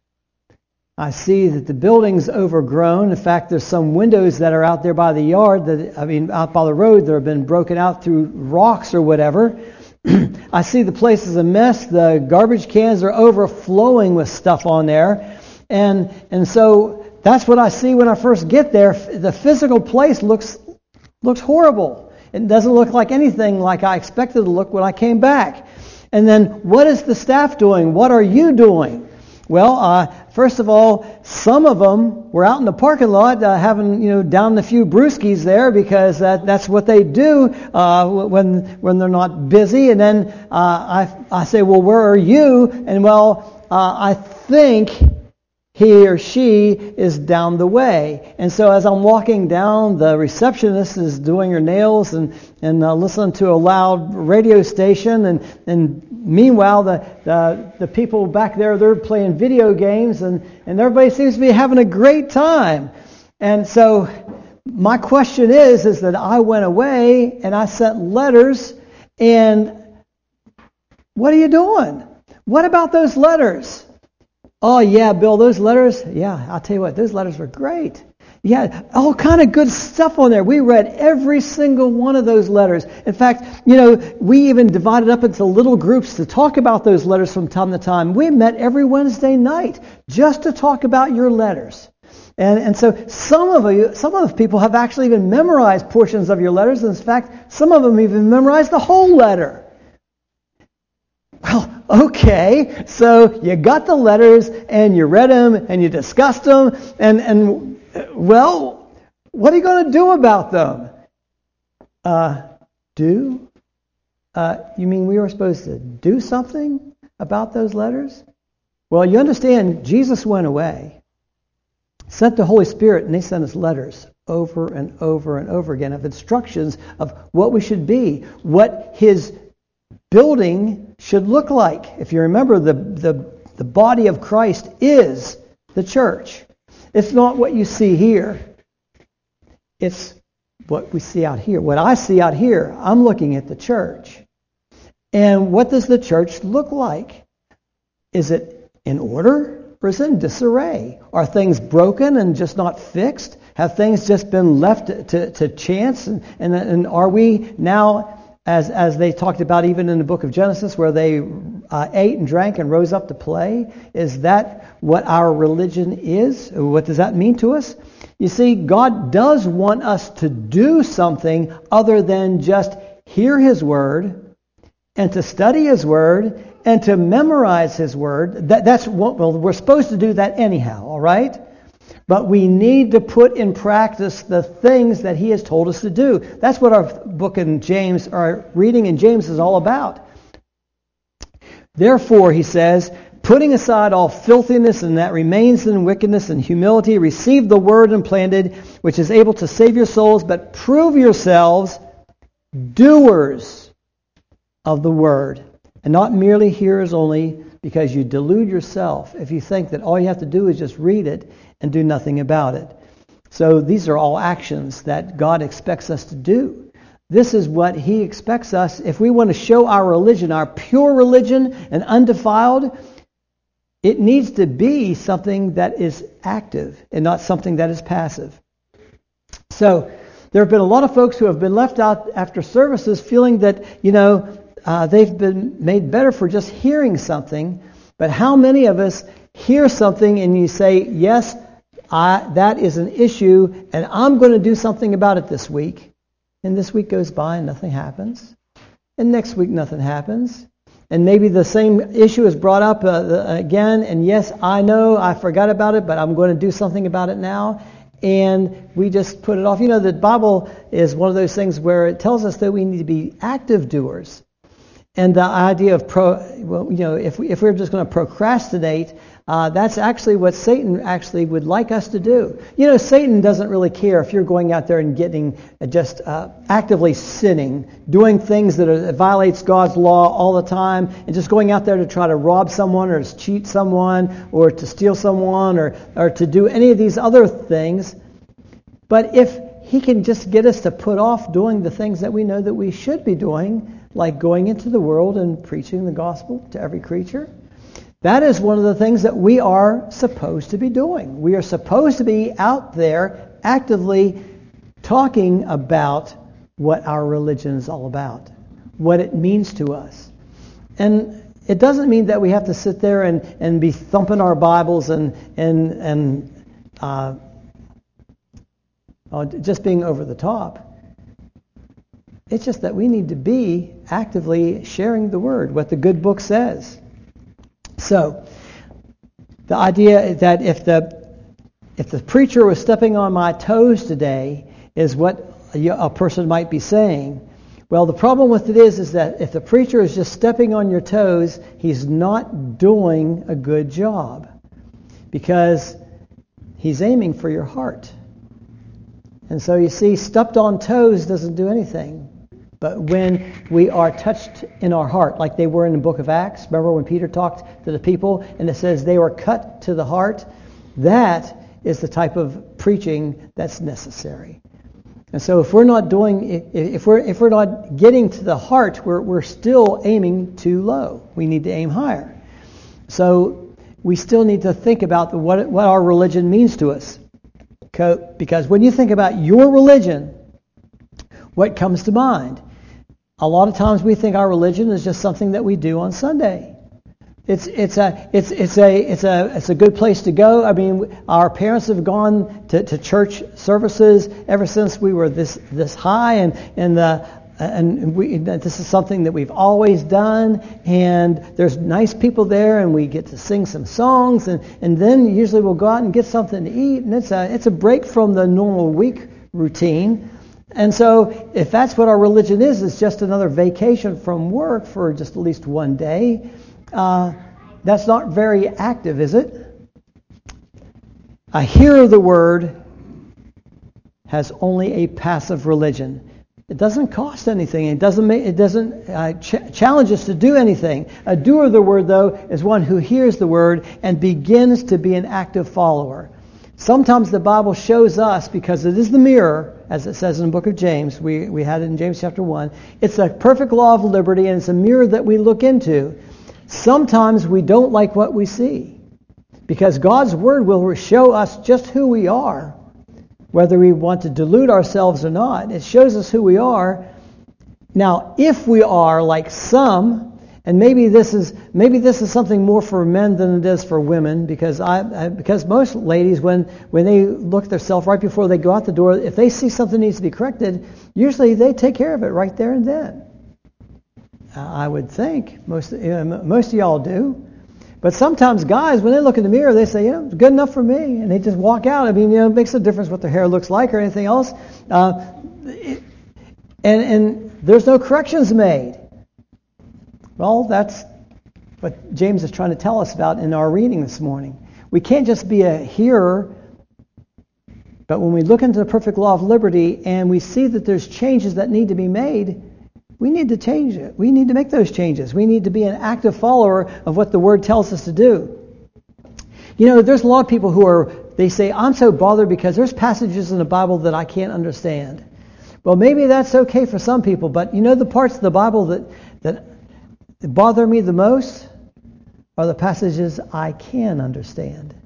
I see that the building's overgrown. In fact, there's some windows that are out there by the yard, that I mean, out by the road that have been broken out through rocks or whatever. I see the place is a mess. The garbage cans are overflowing with stuff on there. And and so that's what I see when I first get there. The physical place looks looks horrible. It doesn't look like anything like I expected it to look when I came back. And then what is the staff doing? What are you doing? Well, uh, first of all, some of them were out in the parking lot uh, having, you know, down a few brewskis there, because that, that's what they do uh, when when they're not busy. And then uh, I I say, well, where are you? And well, uh, I think he or she is down the way. And so as I'm walking down, the receptionist is doing her nails and, and uh, listening to a loud radio station. And, and meanwhile, the, the the people back there, they're playing video games, and, and everybody seems to be having a great time. And so my question is, is that I went away and I sent letters, and what are you doing? What about those letters? Oh, yeah, Bill, those letters, yeah, I'll tell you what, those letters were great. Yeah, all kind of good stuff on there. We read every single one of those letters. In fact, you know, we even divided up into little groups to talk about those letters from time to time. We met every Wednesday night just to talk about your letters. And and so some of you, some of the people have actually even memorized portions of your letters. And in fact, some of them even memorized the whole letter. Well, okay, so you got the letters, and you read them, and you discussed them, and, and well, what are you going to do about them? Uh, do? Uh, you mean we were supposed to do something about those letters? Well, you understand, Jesus went away, sent the Holy Spirit, and they sent us letters over and over and over again of instructions of what we should be, what His building should look like. If you remember, the, the, the body of Christ is the church. It's not what you see here. It's what we see out here. What I see out here, I'm looking at the church. And what does the church look like? Is it in order or is it in disarray? Are things broken and just not fixed? Have things just been left to, to chance? And, and, and are we now, as, as they talked about even in the book of Genesis, where they uh, ate and drank and rose up to play, is that what our religion is? What does that mean to us? You see, God does want us to do something other than just hear His Word and to study His Word and to memorize His Word. That, that's what, well, we're supposed to do that anyhow, all right? But we need to put in practice the things that He has told us to do. That's what our book in James, our reading in James is all about. Therefore, he says, putting aside all filthiness and that remains in wickedness and humility, receive the word implanted, which is able to save your souls, but prove yourselves doers of the word, and not merely hearers only, because you delude yourself if you think that all you have to do is just read it and do nothing about it. So these are all actions that God expects us to do. This is what He expects us. If we want to show our religion, our pure religion and undefiled, it needs to be something that is active and not something that is passive. So there have been a lot of folks who have been left out after services feeling that, you know, uh, they've been made better for just hearing something. But how many of us hear something and you say, yes, I, that is an issue and I'm going to do something about it this week. And this week goes by and nothing happens. And next week nothing happens. And maybe the same issue is brought up uh, again. And yes, I know I forgot about it, but I'm going to do something about it now. And we just put it off. You know, the Bible is one of those things where it tells us that we need to be active doers. And the idea of, pro, well, you know, if, we, if we're just going to procrastinate, uh, that's actually what Satan actually would like us to do. You know, Satan doesn't really care if you're going out there and getting uh, just uh, actively sinning, doing things that, are, that violates God's law all the time, and just going out there to try to rob someone or to cheat someone or to steal someone or, or to do any of these other things. But if he can just get us to put off doing the things that we know that we should be doing, like going into the world and preaching the gospel to every creature, that is one of the things that we are supposed to be doing. We are supposed to be out there actively talking about what our religion is all about, what it means to us. And it doesn't mean that we have to sit there and, and be thumping our Bibles and and and uh, oh, just being over the top. It's just that we need to be actively sharing the Word, what the good book says. So, the idea that if the if the preacher was stepping on my toes today is what a, a person might be saying. Well, the problem with it is, is that if the preacher is just stepping on your toes, he's not doing a good job because he's aiming for your heart. And so you see, stepped on toes doesn't do anything. But when we are touched in our heart, like they were in the book of Acts, remember when Peter talked to the people and it says they were cut to the heart? That is the type of preaching that's necessary. And so if we're not doing, if we're if we're not getting to the heart, we're we're still aiming too low. We need to aim higher. So we still need to think about the, what what our religion means to us. Because when you think about your religion, what comes to mind? A lot of times we think our religion is just something that we do on Sunday. It's it's a it's it's a it's a it's a good place to go. I mean, our parents have gone to, to church services ever since we were this this high, and and the and we this is something that we've always done. And there's nice people there, and we get to sing some songs, and, and then usually we'll go out and get something to eat, and it's a it's a break from the normal week routine. And so if that's what our religion is, it's just another vacation from work for just at least one day. Uh, that's not very active, is it? A hearer of the word has only a passive religion. It doesn't cost anything. It doesn't make, it doesn't uh, ch- challenge us to do anything. A doer of the word, though, is one who hears the word and begins to be an active follower. Sometimes the Bible shows us, because it is the mirror, as it says in the book of James, we, we had it in James chapter one, it's a perfect law of liberty, and it's a mirror that we look into. Sometimes we don't like what we see, because God's Word will show us just who we are, whether we want to delude ourselves or not. It shows us who we are. Now, if we are like some, and maybe this is maybe this is something more for men than it is for women, because I, I because most ladies, when when they look at themselves right before they go out the door, if they see something needs to be corrected, usually they take care of it right there and then. I would think most you know, most of y'all do, but sometimes guys, when they look in the mirror, they say, "Yeah, it's good enough for me," and they just walk out. I mean, you know, it makes a difference what their hair looks like or anything else, uh, it, and and there's no corrections made. Well, that's what James is trying to tell us about in our reading this morning. We can't just be a hearer, but when we look into the perfect law of liberty and we see that there's changes that need to be made, we need to change it. We need to make those changes. We need to be an active follower of what the Word tells us to do. You know, there's a lot of people who are, they say, I'm so bothered because there's passages in the Bible that I can't understand. Well, maybe that's okay for some people, but you know the parts of the Bible that that bother me the most are the passages I can understand,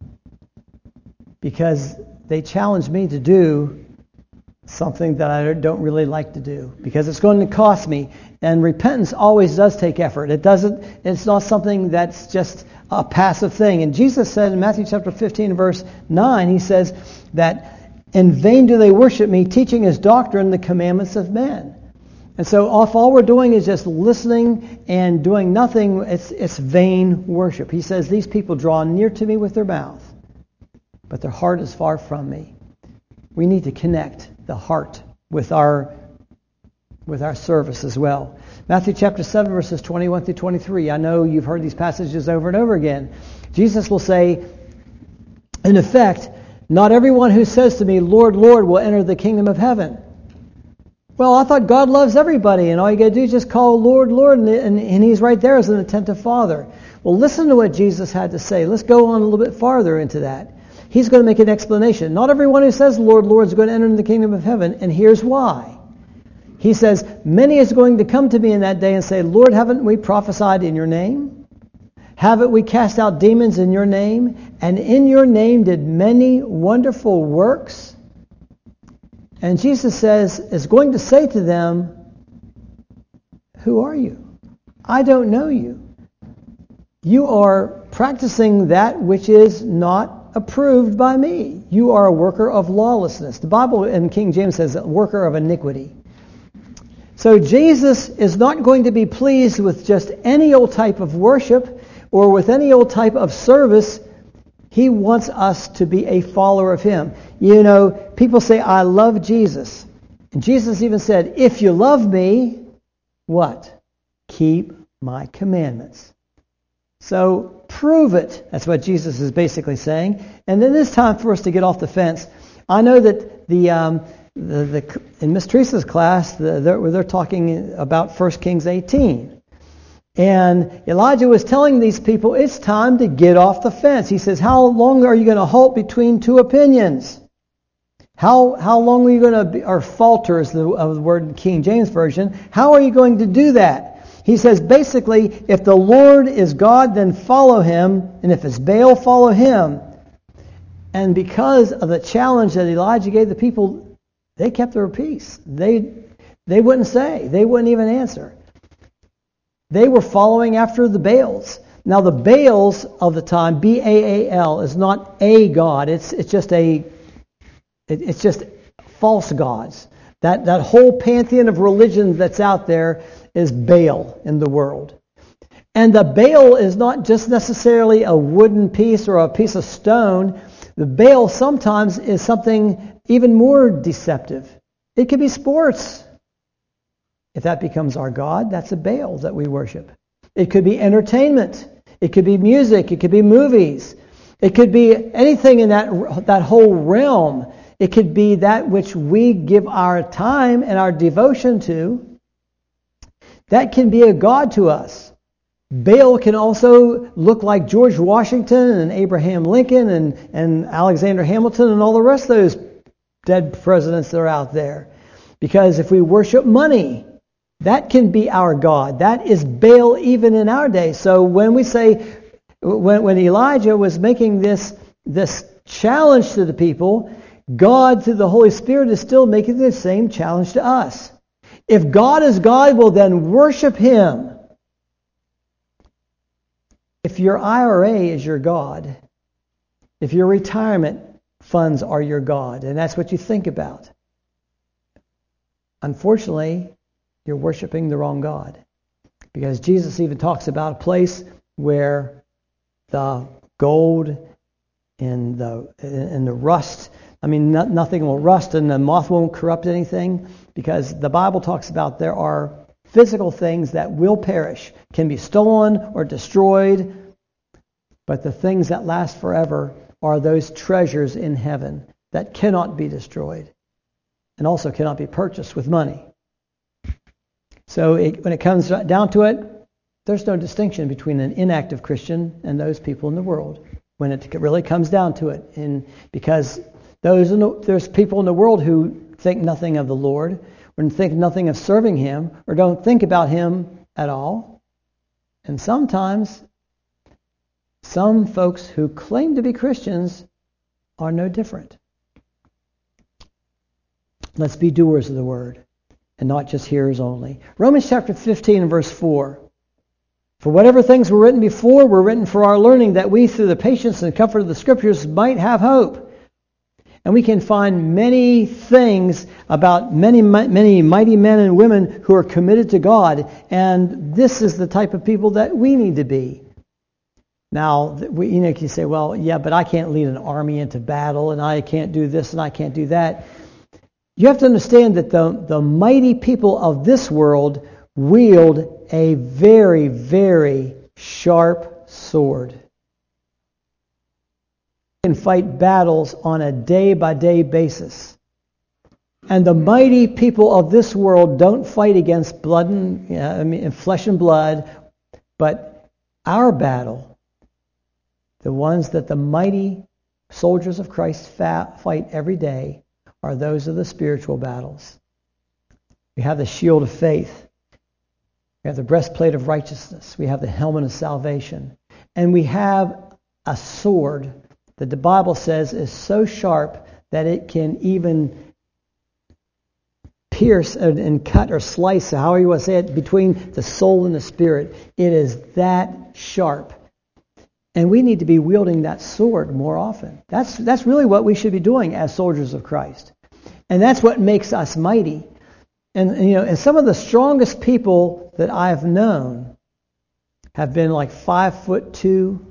because they challenge me to do something that I don't really like to do, because it's going to cost me. And repentance always does take effort. It doesn't. It's not something that's just a passive thing. And Jesus said in Matthew chapter fifteen, verse nine, he says that in vain do they worship me, teaching as doctrine the commandments of men. And so if all we're doing is just listening and doing nothing, it's it's vain worship. He says these people draw near to me with their mouth, but their heart is far from me. We need to connect the heart with our with our service as well. Matthew chapter seven, verses twenty-one through twenty-three. I know you've heard these passages over and over again. Jesus will say, in effect, not everyone who says to me, Lord, Lord, will enter the kingdom of heaven. Well, I thought God loves everybody, and all you got to do is just call Lord, Lord, and, and, and He's right there as an attentive Father. Well, listen to what Jesus had to say. Let's go on a little bit farther into that. He's going to make an explanation. Not everyone who says Lord, Lord is going to enter into the kingdom of heaven, and here's why. He says, many is going to come to me in that day and say, Lord, haven't we prophesied in your name? Haven't we cast out demons in your name? And in your name did many wonderful works? And Jesus says, is going to say to them, who are you? I don't know you. You are practicing that which is not approved by me. You are a worker of lawlessness. The Bible in King James says, a worker of iniquity. So Jesus is not going to be pleased with just any old type of worship or with any old type of service. He wants us to be a follower of Him. You know, people say, I love Jesus. And Jesus even said, if you love me, what? Keep my commandments. So prove it. That's what Jesus is basically saying. And then it's time for us to get off the fence. I know that the um, the, the in Miss Teresa's class, the, they're, they're talking about First Kings eighteen. And Elijah was telling these people, it's time to get off the fence. He says, how long are you going to halt between two opinions? How how long are you going to be, or falter is the, uh, the word in King James Version. How are you going to do that? He says, basically, if the Lord is God, then follow Him. And if it's Baal, follow him. And because of the challenge that Elijah gave the people, they kept their peace. They, they wouldn't say. They wouldn't even answer. They were following after the Baals. Now, the Baals of the time, B A A L, is not a god. It's it's just a it, it's just false gods. That that whole pantheon of religion that's out there is Baal in the world. And the Baal is not just necessarily a wooden piece or a piece of stone. The Baal sometimes is something even more deceptive. It could be sports. If that becomes our God, that's a Baal that we worship. It could be entertainment. It could be music. It could be movies. It could be anything in that that whole realm. It could be that which we give our time and our devotion to. That can be a god to us. Baal can also look like George Washington and Abraham Lincoln and, and Alexander Hamilton and all the rest of those dead presidents that are out there. Because if we worship money, that can be our God. That is Baal even in our day. So when we say, when, when Elijah was making this, this challenge to the people, God through the Holy Spirit is still making the same challenge to us. If God is God, well then worship Him. If your I R A is your God, if your retirement funds are your God, and that's what you think about, unfortunately, you're worshiping the wrong God. Because Jesus even talks about a place where the gold and the and the rust, I mean, no, nothing will rust and the moth won't corrupt anything, because the Bible talks about there are physical things that will perish, can be stolen or destroyed, but the things that last forever are those treasures in heaven that cannot be destroyed and also cannot be purchased with money. So it, when it comes down to it, there's no distinction between an inactive Christian and those people in the world when it really comes down to it. And because those in the, there's people in the world who think nothing of the Lord, or think nothing of serving Him, or don't think about Him at all. And sometimes some folks who claim to be Christians are no different. Let's be doers of the word and not just hearers only. Romans chapter fifteen and verse four. For whatever things were written before were written for our learning, that we through the patience and comfort of the Scriptures might have hope. And we can find many things about many, many mighty men and women who are committed to God. And this is the type of people that we need to be. Now, we, you know, you can say, well, yeah, but I can't lead an army into battle, and I can't do this, and I can't do that. You have to understand that the, the mighty people of this world wield a very, very sharp sword. Can fight battles on a day-by-day basis. And the mighty people of this world don't fight against blood and, you know, I mean, flesh and blood, but our battle, the ones that the mighty soldiers of Christ fa- fight every day, are those of the spiritual battles. We have the shield of faith. We have the breastplate of righteousness. We have the helmet of salvation. And we have a sword that the Bible says is so sharp that it can even pierce and, and cut or slice, however you want to say it, between the soul and the spirit. It is that sharp. And we need to be wielding that sword more often. That's that's really what we should be doing as soldiers of Christ. And that's what makes us mighty. And, and you know, and some of the strongest people that I've known have been like five foot two,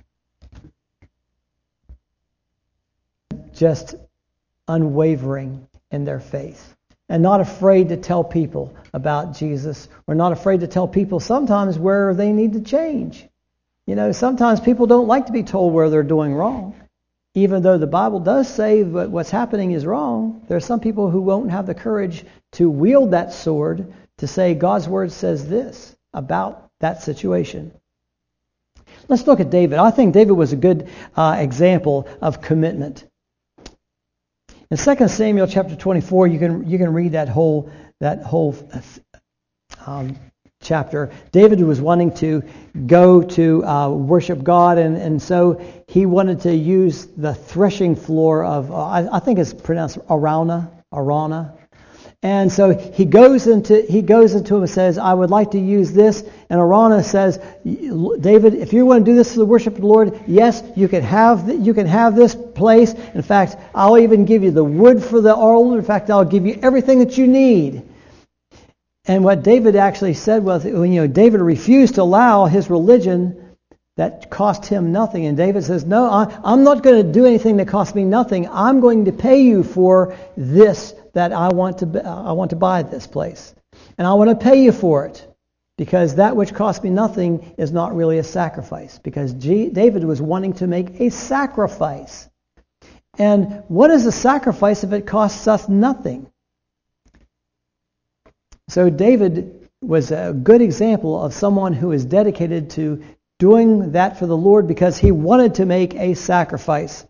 just unwavering in their faith, and not afraid to tell people about Jesus, or not afraid to tell people sometimes where they need to change. You know, sometimes people don't like to be told where they're doing wrong. Even though the Bible does say that what's happening is wrong, there are some people who won't have the courage to wield that sword to say God's Word says this about that situation. Let's look at David. I think David was a good uh, example of commitment. In Second Samuel chapter twenty-four, you can you can read that whole that whole um, chapter. David was wanting to go to uh, worship God, and, and so he wanted to use the threshing floor of, uh, I, I think it's pronounced Araunah, Araunah. And so he goes into he goes into him and says, I would like to use this. And Araunah says, David, if you want to do this for the worship of the Lord, yes, you can have the, you can have this place. In fact, I'll even give you the wood for the altar. In fact, I'll give you everything that you need. And what David actually said was, you know, David refused to allow his religion that cost him nothing. And David says, no, I, I'm not going to do anything that costs me nothing. I'm going to pay you for this that I want to I want to buy this place. And I want to pay you for it. Because that which costs me nothing is not really a sacrifice. Because G- David was wanting to make a sacrifice. And what is a sacrifice if it costs us nothing? So David was a good example of someone who is dedicated to doing that for the Lord because he wanted to make a sacrifice.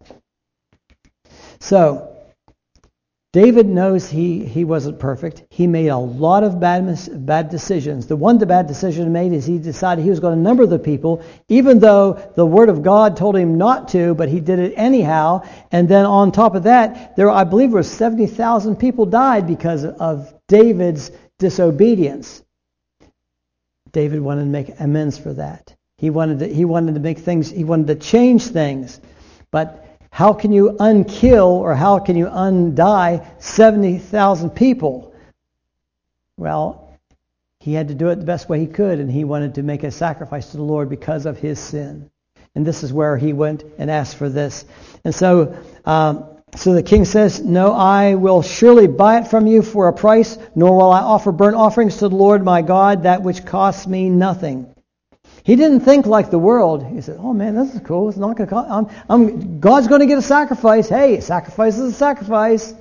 So, David knows he, he wasn't perfect. He made a lot of bad mis- bad decisions. The one the bad decision he made is he decided he was going to number the people, even though the Word of God told him not to, but he did it anyhow. And then on top of that, there I believe was seventy thousand people died because of David's disobedience. David wanted to make amends for that. He wanted to, he wanted to make things, he wanted to change things. But how can you unkill or how can you undie seventy thousand people? Well, he had to do it the best way he could, and he wanted to make a sacrifice to the Lord because of his sin. And this is where he went and asked for this. And so, um, so the king says, "No, I will surely buy it from you for a price, nor will I offer burnt offerings to the Lord my God, that which costs me nothing." He didn't think like the world. He said, "Oh man, this is cool. It's not going to cost. I'm, I'm, God's going to get a sacrifice. Hey, sacrifice is a sacrifice."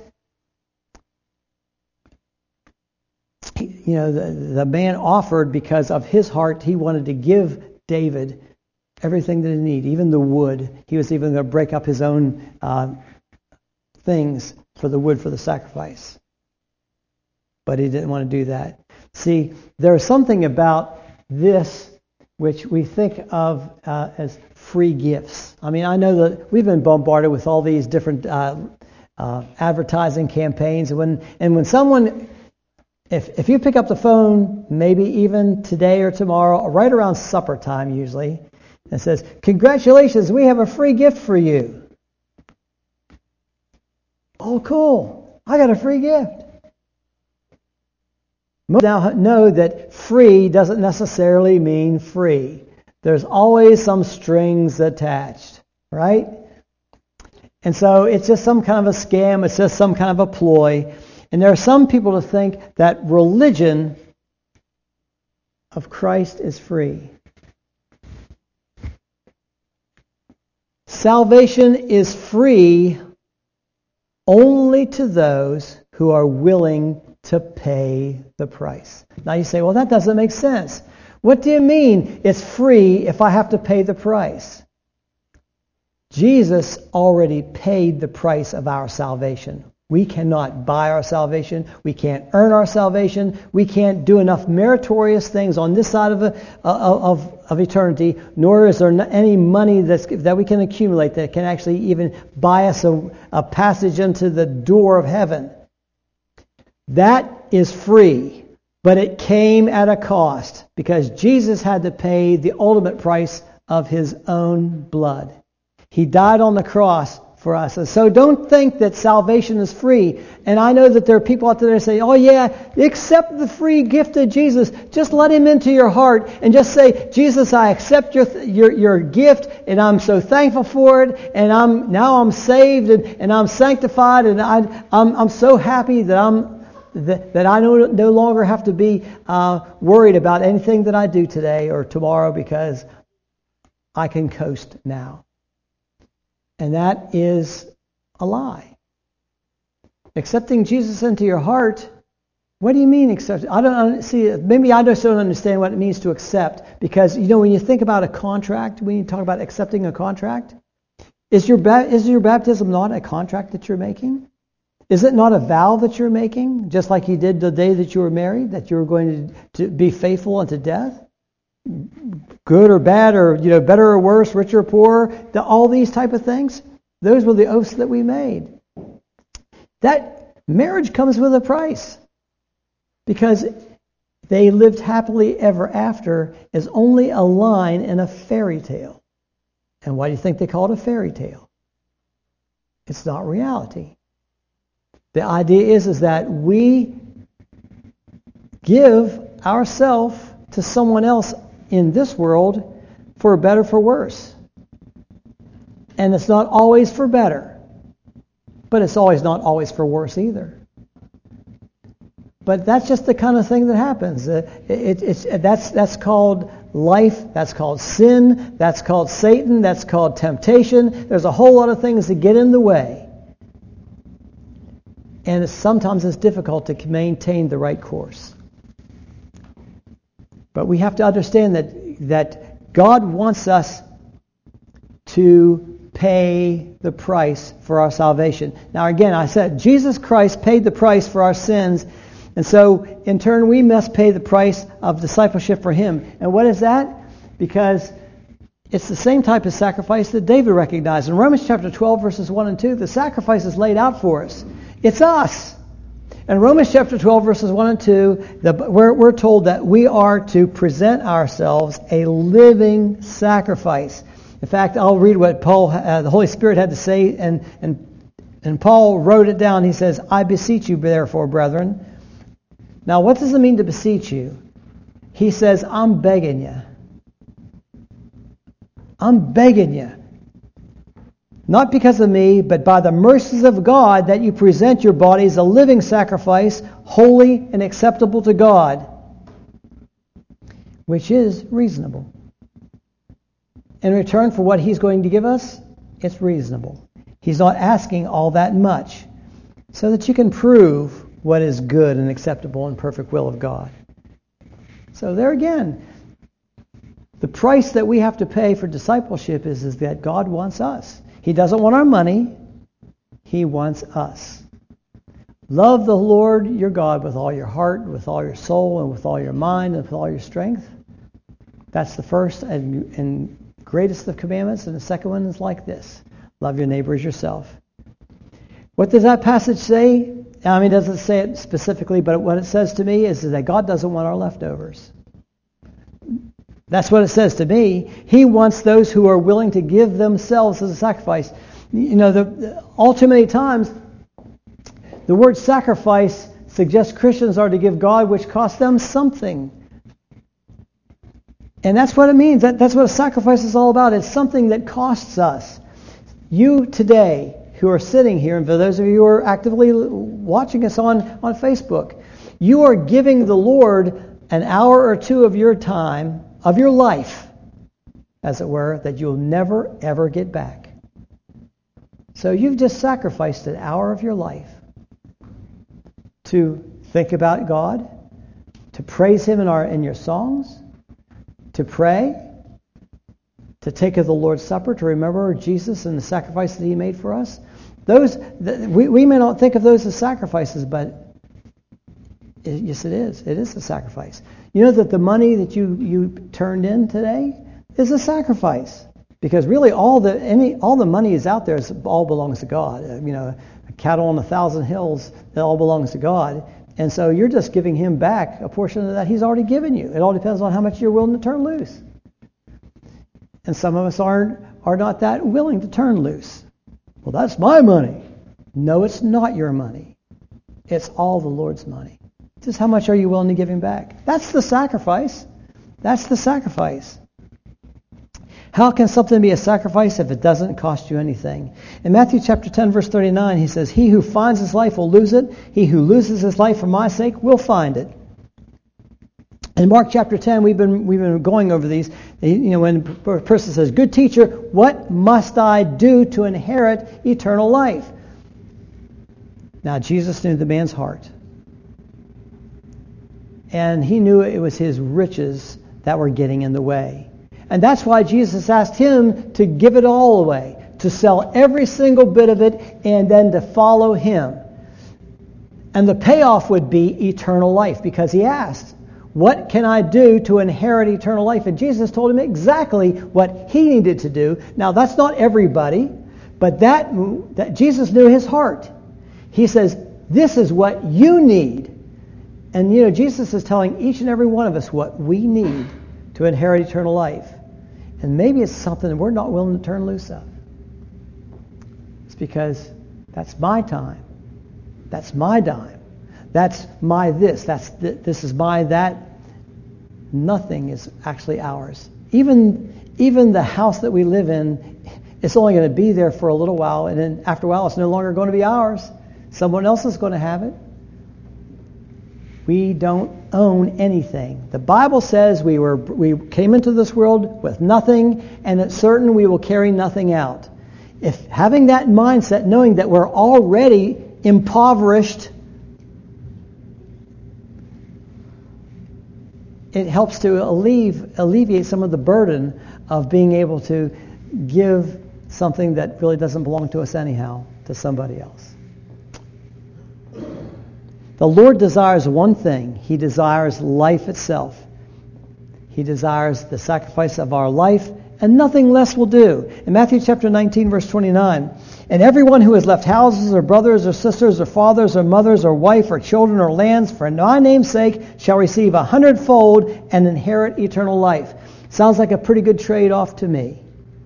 He, you know, the, the man offered because of his heart. He wanted to give David everything that he needed, even the wood. He was even going to break up his own uh, things for the wood for the sacrifice. But he didn't want to do that. See, there's something about this which we think of uh, as free gifts. I mean, I know that we've been bombarded with all these different uh, uh, advertising campaigns. And when and when someone, if if you pick up the phone, maybe even today or tomorrow, right around supper time usually, and it says, "Congratulations, we have a free gift for you." Oh, cool! I got a free gift. Most now know that free doesn't necessarily mean free. There's always some strings attached, right? And so it's just some kind of a scam. It's just some kind of a ploy. And there are some people who think that religion of Christ is free. Salvation is free only to those who are willing to pay the price. Now you say, well, that doesn't make sense. What do you mean it's free if I have to pay the price? Jesus already paid the price of our salvation. We cannot buy our salvation. We can't earn our salvation. We can't do enough meritorious things on this side of, a, of, of eternity, nor is there any money that's, that we can accumulate that can actually even buy us a, a passage into the door of heaven. That is free, but it came at a cost because Jesus had to pay the ultimate price of his own blood. He died on the cross for us. And so don't think that salvation is free. And I know that there are people out there that say, "Oh yeah, accept the free gift of Jesus. Just let him into your heart and just say, 'Jesus, I accept your your, your gift and I'm so thankful for it. And I'm now I'm saved and, and I'm sanctified and I I'm I'm so happy that I'm That, that I no, no longer have to be uh, worried about anything that I do today or tomorrow because I can coast now." And that is a lie. Accepting Jesus into your heart, what do you mean accept? I don't see. Maybe I just don't understand what it means to accept, because you know when you think about a contract, when you talk about accepting a contract, is your ba- is your baptism not a contract that you're making? Is it not a vow that you're making, just like you did the day that you were married, that you were going to, to be faithful unto death? Good or bad, or you know, better or worse, rich or poor, the, all these type of things. Those were the oaths that we made. That marriage comes with a price, because they lived happily ever after is only a line in a fairy tale. And why do you think they call it a fairy tale? It's not reality. The idea is, is that we give ourselves to someone else in this world for better, for worse. And it's not always for better, but it's always not always for worse either. But that's just the kind of thing that happens. Uh, it, it's that's that's called life. That's called sin. That's called Satan. That's called temptation. There's a whole lot of things that get in the way. And it's, sometimes it's difficult to maintain the right course. But we have to understand that, that God wants us to pay the price for our salvation. Now again, I said Jesus Christ paid the price for our sins, and so in turn we must pay the price of discipleship for Him. And what is that? Because it's the same type of sacrifice that David recognized. In Romans chapter twelve, verses one and two, the sacrifice is laid out for us. It's us. In Romans chapter twelve, verses one and two, the, we're, we're told that we are to present ourselves a living sacrifice. In fact, I'll read what Paul, uh, the Holy Spirit had to say, and, and, and Paul wrote it down. He says, I beseech you, therefore, brethren. Now, what does it mean to beseech you? He says, I'm begging you. I'm begging you. Not because of me, but by the mercies of God, that you present your bodies a living sacrifice, holy and acceptable to God, which is reasonable. In return for what He's going to give us, it's reasonable. He's not asking all that much, so that you can prove what is good and acceptable and perfect will of God. So there again, the price that we have to pay for discipleship is, is that God wants us. He doesn't want our money. He wants us. Love the Lord your God with all your heart, with all your soul, and with all your mind, and with all your strength. That's the first and, and greatest of commandments. And the second one is like this. Love your neighbor as yourself. What does that passage say? I mean, it doesn't say it specifically, but what it says to me is that God doesn't want our leftovers. That's what it says to me. He wants those who are willing to give themselves as a sacrifice. You know, the, all too many times, the word sacrifice suggests Christians are to give God which costs them something. And that's what it means. That, that's what a sacrifice is all about. It's something that costs us. You today, who are sitting here, and for those of you who are actively watching us on, on Facebook, you are giving the Lord an hour or two of your time, of your life, as it were, that you'll never, ever get back. So you've just sacrificed an hour of your life to think about God, to praise Him in our in your songs, to pray, to take of the Lord's Supper, to remember Jesus and the sacrifice that He made for us. Those th- we, we may not think of those as sacrifices, but it, yes, it is. It is a sacrifice. You know that the money that you, you turned in today is a sacrifice, because really all the any all the money is out there is all belongs to God. Uh, you know, cattle on a thousand hills, it all belongs to God, and so you're just giving Him back a portion of that He's already given you. It all depends on how much you're willing to turn loose. And some of us aren't are not that willing to turn loose. Well, that's my money. No, it's not your money. It's all the Lord's money. Just how much are you willing to give Him back? That's the sacrifice. That's the sacrifice. How can something be a sacrifice if it doesn't cost you anything? In Matthew chapter ten, verse thirty-nine, He says, He who finds his life will lose it. He who loses his life for my sake will find it. In Mark chapter ten, we've been we've been going over these. You know, when a person says, "Good teacher, what must I do to inherit eternal life?" Now, Jesus knew the man's heart, and He knew it was his riches that were getting in the way, and that's why Jesus asked him to give it all away, to sell every single bit of it, and then to follow Him. And the payoff would be eternal life, because He asked, what can I do to inherit eternal life? And Jesus told him exactly what he needed to do. Now, that's not everybody, but that, that Jesus knew his heart. He says, this is what you need. And, you know, Jesus is telling each and every one of us what we need to inherit eternal life. And maybe it's something that we're not willing to turn loose of. It's because that's my time. That's my dime. That's my this. That's th- this is my that. Nothing is actually ours. Even even the house that we live in, it's only going to be there for a little while, and then after a while, it's no longer going to be ours. Someone else is going to have it. We don't own anything. The Bible says we were we came into this world with nothing, and it's certain we will carry nothing out. If having that mindset, knowing that we're already impoverished, it helps to alleviate, alleviate some of the burden of being able to give something that really doesn't belong to us anyhow to somebody else. The Lord desires one thing. He desires life itself. He desires the sacrifice of our life, and nothing less will do. In Matthew chapter nineteen, verse twenty-nine, and everyone who has left houses or brothers or sisters or fathers or mothers or wife or children or lands for my name's sake shall receive a hundredfold and inherit eternal life. Sounds like a pretty good trade-off to me.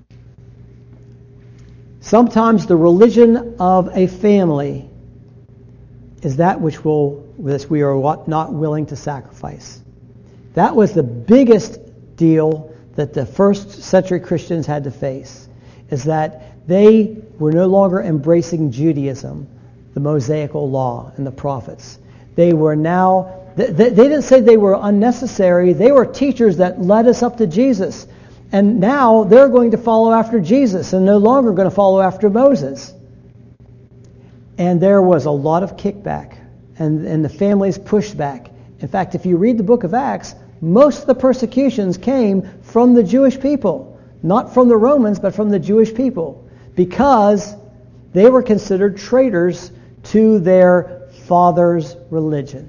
Sometimes the religion of a family is that which will, which we are not willing to sacrifice. That was the biggest deal that the first century Christians had to face, is that they were no longer embracing Judaism, the Mosaical law and the prophets. They were now, they, they didn't say they were unnecessary. They were teachers that led us up to Jesus. And now they're going to follow after Jesus and no longer going to follow after Moses. And there was a lot of kickback, and, and the families pushed back. In fact, if you read the book of Acts, most of the persecutions came from the Jewish people, not from the Romans, but from the Jewish people, because they were considered traitors to their father's religion.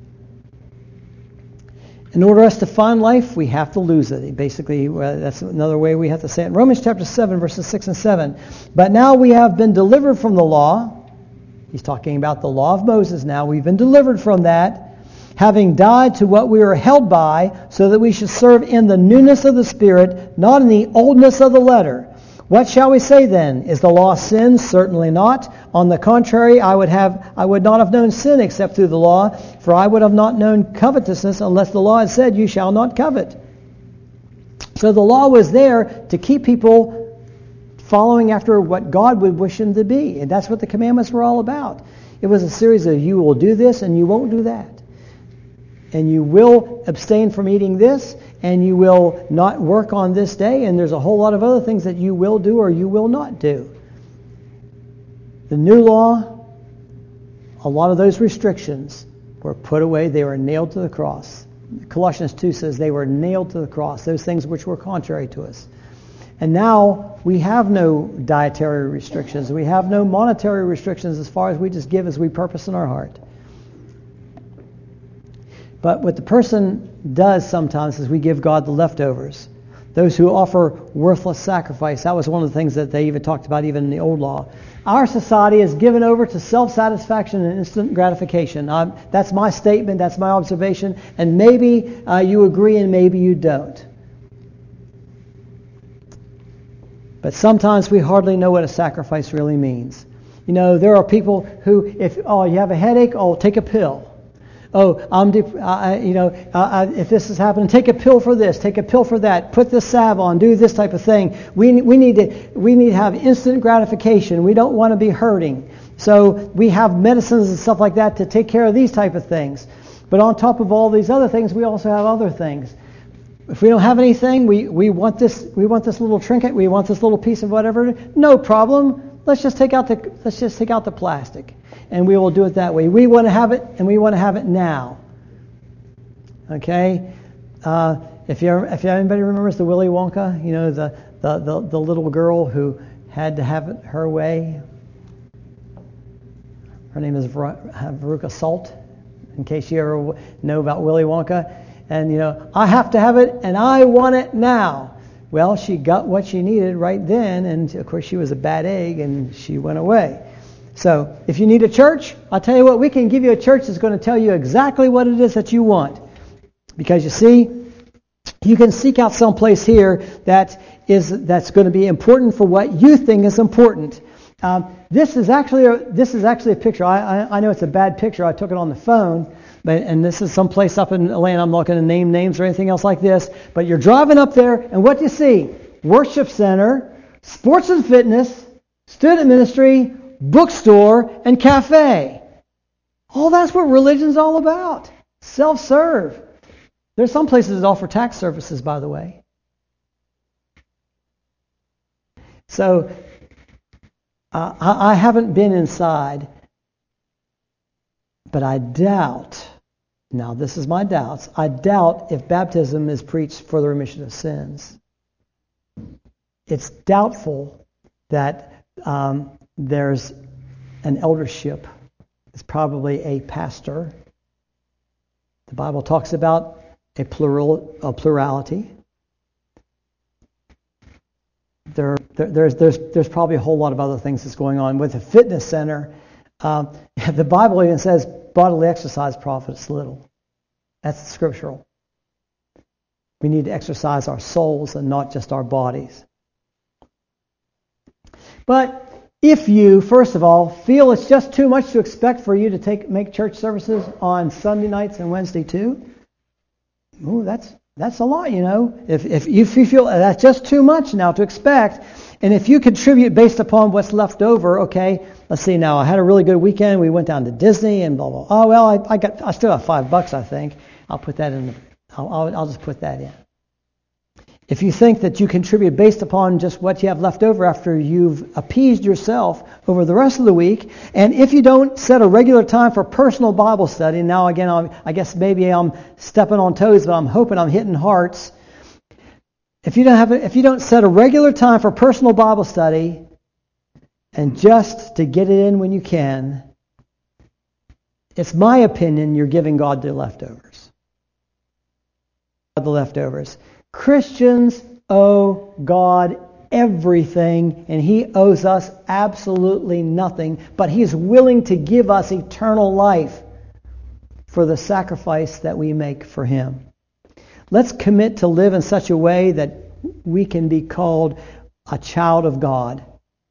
In order for us to find life, we have to lose it. Basically, uh, that's another way we have to say it. Romans chapter seven, verses six and seven. But now we have been delivered from the law. He's talking about the law of Moses now. We've been delivered from that, having died to what we were held by, so that we should serve in the newness of the Spirit, not in the oldness of the letter. What shall we say then? Is the law sin? Certainly not. On the contrary, I would have I would not have known sin except through the law, for I would have not known covetousness unless the law had said, you shall not covet. So the law was there to keep people following after what God would wish them to be. And that's what the commandments were all about. It was a series of you will do this and you won't do that. And you will abstain from eating this, and you will not work on this day, and there's a whole lot of other things that you will do or you will not do. The new law, a lot of those restrictions were put away. They were nailed to the cross. Colossians two says they were nailed to the cross, those things which were contrary to us. And now we have no dietary restrictions. We have no monetary restrictions as far as we just give as we purpose in our heart. But what the person does sometimes is we give God the leftovers. Those who offer worthless sacrifice. That was one of the things that they even talked about even in the old law. Our society is given over to self-satisfaction and instant gratification. Um, that's my statement. That's my observation. And maybe uh, you agree and maybe you don't. But sometimes we hardly know what a sacrifice really means. You know, there are people who, if, oh, you have a headache, oh, take a pill. Oh, I'm, dep- I, you know, uh, if this is happening, take a pill for this, take a pill for that, put this salve on, do this type of thing. We we need to we need to have instant gratification. We don't want to be hurting, so we have medicines and stuff like that to take care of these type of things. But on top of all these other things, we also have other things. If we don't have anything, we, we want this we want this little trinket, we want this little piece of whatever. No problem. Let's just take out the let's just take out the plastic. And we will do it that way. We want to have it, and we want to have it now. Okay? Uh, if you if anybody remembers the Willy Wonka, you know, the, the, the, the little girl who had to have it her way. Her name is Ver- Veruca Salt, in case you ever know about Willy Wonka. And, you know, I have to have it, and I want it now. Well, she got what she needed right then, and, of course, she was a bad egg, and she went away. So, if you need a church, I'll tell you what, we can give you a church that's going to tell you exactly what it is that you want. Because you see, you can seek out some place here that is that's going to be important for what you think is important. Um, this is actually a, this is actually a picture. I, I I know it's a bad picture. I took it on the phone, but and this is some place up in Atlanta. I'm not going to name names or anything else like this. But you're driving up there, and what do you see? Worship center, sports and fitness, student ministry, bookstore, and cafe. All that's what religion's all about. Self-serve. There's some places that offer tax services, by the way. So, uh, I, I haven't been inside, but I doubt Now, this is my doubts. I doubt if baptism is preached for the remission of sins. It's doubtful that um, there's an eldership. It's probably a pastor. The Bible talks about a plural, a plurality. There, there, there's, there's, there's probably a whole lot of other things that's going on. With a fitness center, uh, the Bible even says bodily exercise profits little. That's scriptural. We need to exercise our souls and not just our bodies. But if you, first of all, feel it's just too much to expect for you to take make church services on Sunday nights and Wednesday too, ooh, that's that's a lot, you know. If if you feel that's just too much now to expect, and if you contribute based upon what's left over, okay, let's see now, I had a really good weekend. We went down to Disney and blah blah. Oh well, I, I got I still have five bucks, I think. I'll put that in. The, I'll, I'll I'll just put that in. If you think that you contribute based upon just what you have left over after you've appeased yourself over the rest of the week, and if you don't set a regular time for personal Bible study, now again, I'm, I guess maybe I'm stepping on toes, but I'm hoping I'm hitting hearts. If you don't have, a, if you don't set a regular time for personal Bible study, and just to get it in when you can, it's my opinion you're giving God the leftovers. The leftovers. Christians owe God everything, and He owes us absolutely nothing, but He is willing to give us eternal life for the sacrifice that we make for Him. Let's commit to live in such a way that we can be called a child of God.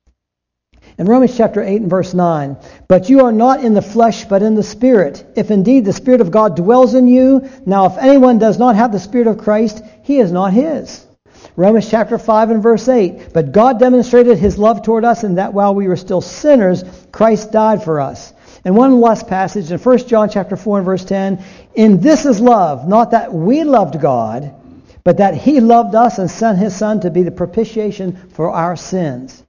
In Romans chapter eight and verse nine, but you are not in the flesh, but in the Spirit, if indeed the Spirit of God dwells in you. Now if anyone does not have the Spirit of Christ, he is not his. Romans chapter five and verse eight, but God demonstrated His love toward us in that while we were still sinners, Christ died for us. And one last passage in First John chapter four and verse ten, in this is love, not that we loved God, but that He loved us and sent His Son to be the propitiation for our sins.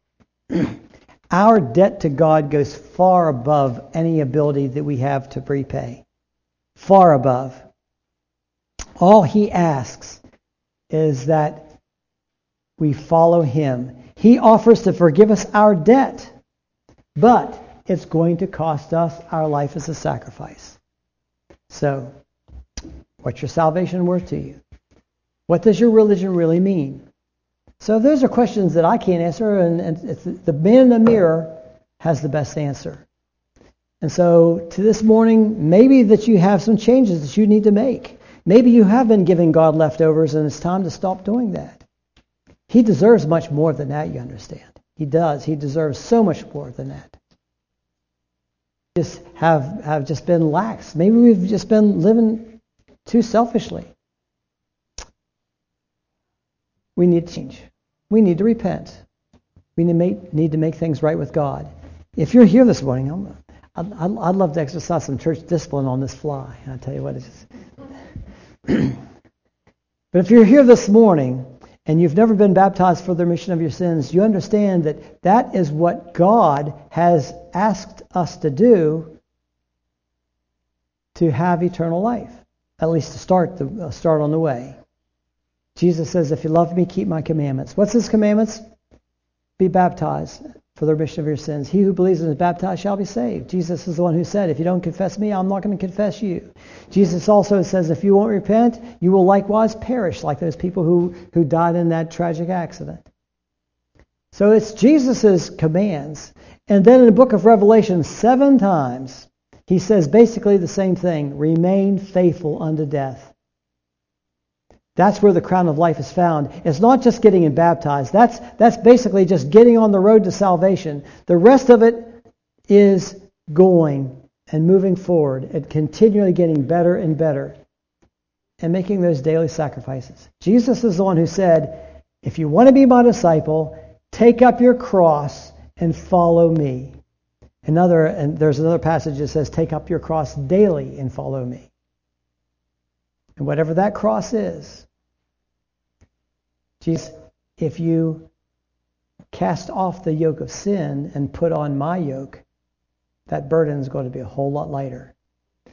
Our debt to God goes far above any ability that we have to repay. Far above. All He asks is that we follow Him. He offers to forgive us our debt, but it's going to cost us our life as a sacrifice. So, what's your salvation worth to you? What does your religion really mean? So those are questions that I can't answer, and, and it's the man in the mirror has the best answer. And so to this morning, maybe that you have some changes that you need to make. Maybe you have been giving God leftovers, and it's time to stop doing that. He deserves much more than that, you understand. He does. He deserves so much more than that. Just have, have just been lax. Maybe we've just been living too selfishly. We need to change. We need to repent. We need to make, need to make things right with God. If you're here this morning, I'm, I'd, I'd love to exercise some church discipline on this fly. I'll tell you what, it's just... But if you're here this morning and you've never been baptized for the remission of your sins, you understand that that is what God has asked us to do to have eternal life, at least to start the uh, start on the way. Jesus says, if you love me, keep my commandments. What's His commandments? Be baptized for the remission of your sins. He who believes and is baptized shall be saved. Jesus is the one who said, if you don't confess me, I'm not going to confess you. Jesus also says, if you won't repent, you will likewise perish like those people who, who died in that tragic accident. So it's Jesus' commands. And then in the book of Revelation, seven times, He says basically the same thing. Remain faithful unto death. That's where the crown of life is found. It's not just getting baptized. That's that's basically just getting on the road to salvation. The rest of it is going and moving forward and continually getting better and better and making those daily sacrifices. Jesus is the one who said, if you want to be my disciple, take up your cross and follow me. Another, and there's another passage that says, take up your cross daily and follow me. And whatever that cross is, Jesus, if you cast off the yoke of sin and put on my yoke, that burden is going to be a whole lot lighter.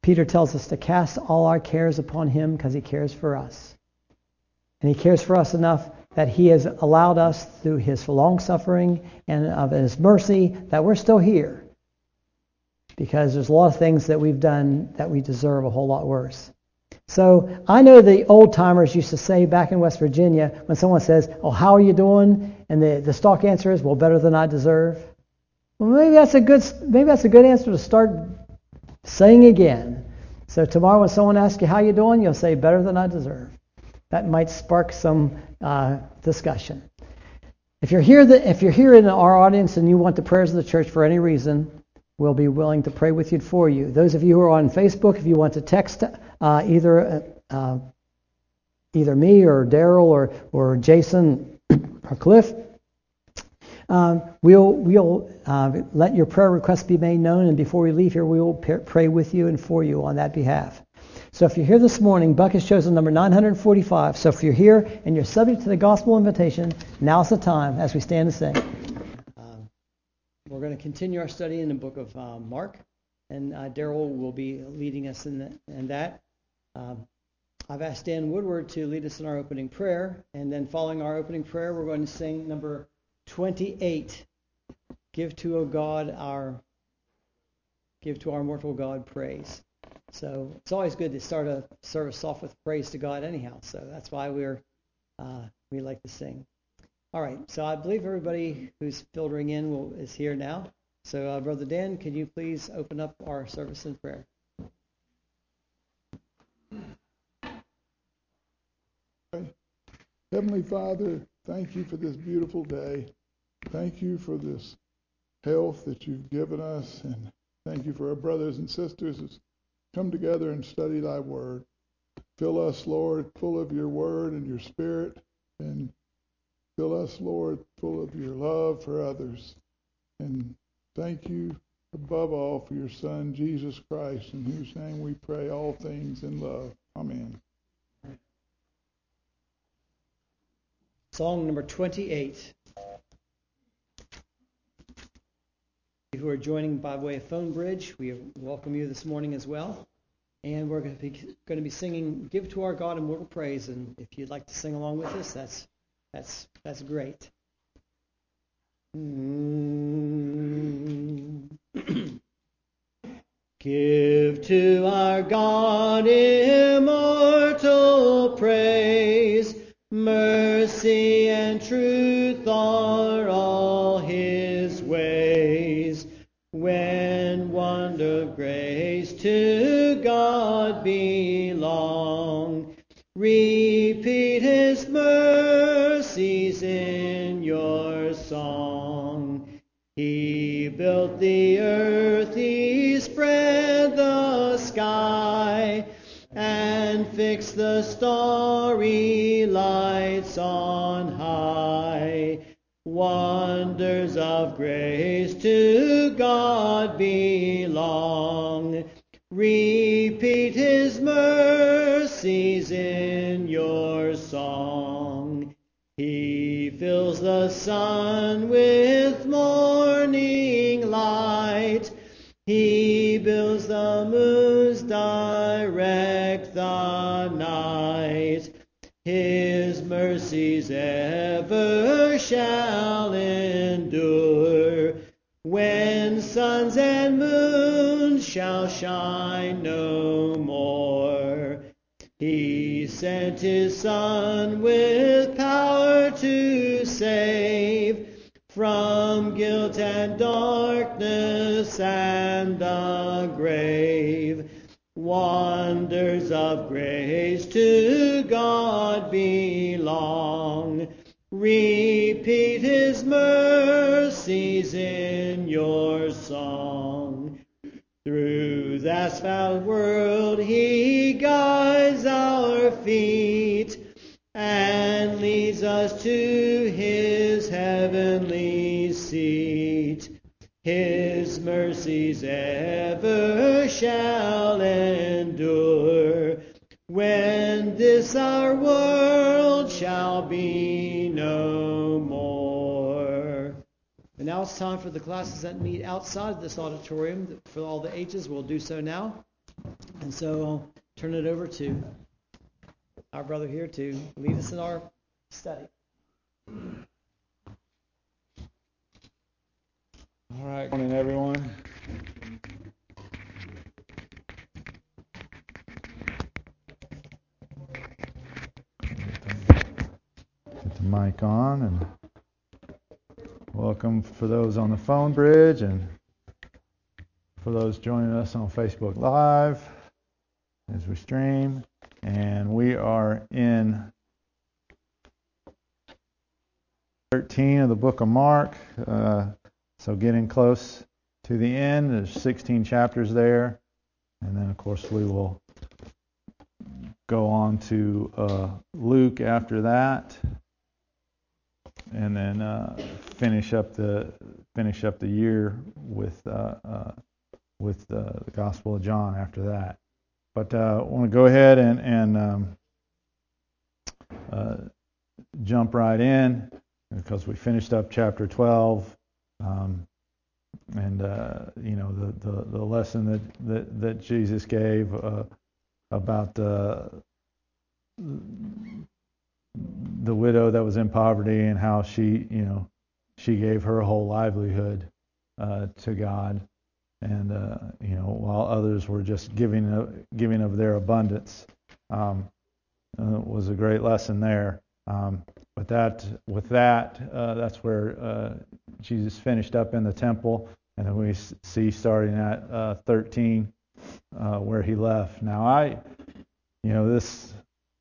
Peter tells us to cast all our cares upon him because he cares for us. And he cares for us enough that he has allowed us through his long suffering and of his mercy that we're still here. Because there's a lot of things that we've done that we deserve a whole lot worse. So I know the old timers used to say back in West Virginia when someone says, "Oh, how are you doing?" and the, the stock answer is, "Well, better than I deserve." Well, maybe that's a good maybe that's a good answer to start saying again. So tomorrow when someone asks you how you doing, you'll say, "Better than I deserve." That might spark some uh, discussion. If you're here, the, if you're here in our audience and you want the prayers of the church for any reason, we'll be willing to pray with you and for you. Those of you who are on Facebook, if you want to text uh, either uh, either me or Daryl or or Jason or Cliff, um, we'll we'll uh, let your prayer requests be made known, and before we leave here, we will pray with you and for you on that behalf. So if you're here this morning, Buck has chosen number nine forty-five. So if you're here and you're subject to the gospel invitation, now's the time as we stand and sing. Uh, we're going to continue our study in the book of uh, Mark, and uh, Daryl will be leading us in, the, in that. Um, I've asked Dan Woodward to lead us in our opening prayer, and then following our opening prayer, we're going to sing number twenty-eight. Give to O God our, give to our mortal God praise. So it's always good to start a service off with praise to God anyhow. So that's why we're uh, we like to sing. All right. So I believe everybody who's filtering in will, is here now. So uh, Brother Dan, can you please open up our service in prayer? Heavenly Father, thank you for this beautiful day. Thank you for this health that you've given us, and thank you for our brothers and sisters who come together and study thy word. Fill us, Lord, full of your word and your spirit, and fill us, Lord, full of your love for others. And thank you above all for your Son, Jesus Christ, in whose name we pray all things in love. Amen. Song number twenty-eight. Who are joining by way of phone bridge, we welcome you this morning as well. And we're going to be going to be singing "Give to Our God Immortal Praise." And if you'd like to sing along with us, that's that's that's great. Mm. Give to our God immortal praise. Mercy and truth are all his ways. When wonder of grace to God belong, repeat his mercies in your song. He built the earth, he spread the sky, and fixed the starry lights on high. Wonders of grace to God belong. Repeat his mercies in your song. He fills the sun with morning light. He builds the moons, direct the night. His mercies ever shall endure, when suns and moons shall shine no more. He sent his Son with power to save, from guilt and darkness and the grave. Wonders of grace to God belong. Repeat his mercies in your song. Through the asphalt world he guides our feet, and leads us to his heavenly seat. His mercies ever shall endure, when this our world shall be no more. And now it's time for the classes that meet outside of this auditorium. For all the ages, we'll do so now. And so I'll turn it over to our brother here to lead us in our study. All right, good morning, everyone. Get the mic on, and welcome for those on the phone bridge and for those joining us on Facebook Live as we stream. And we are in thirteen of the book of Mark. Uh, So getting close to the end, there's sixteen chapters there, and then of course we will go on to uh, Luke after that, and then uh, finish up the finish up the year with uh, uh, with uh, the Gospel of John after that. But uh, I want to go ahead and and um, uh, jump right in because we finished up chapter twelve. Um, and uh, you know the, the, the lesson that, that, that Jesus gave uh, about uh, the widow that was in poverty and how she you know she gave her whole livelihood uh, to God, and uh, you know while others were just giving of, giving of their abundance. Um, uh, was a great lesson there. Um, but that with that, uh, that's where uh, Jesus finished up in the temple, and then we see starting at uh, thirteen uh, where he left. Now I, you know, this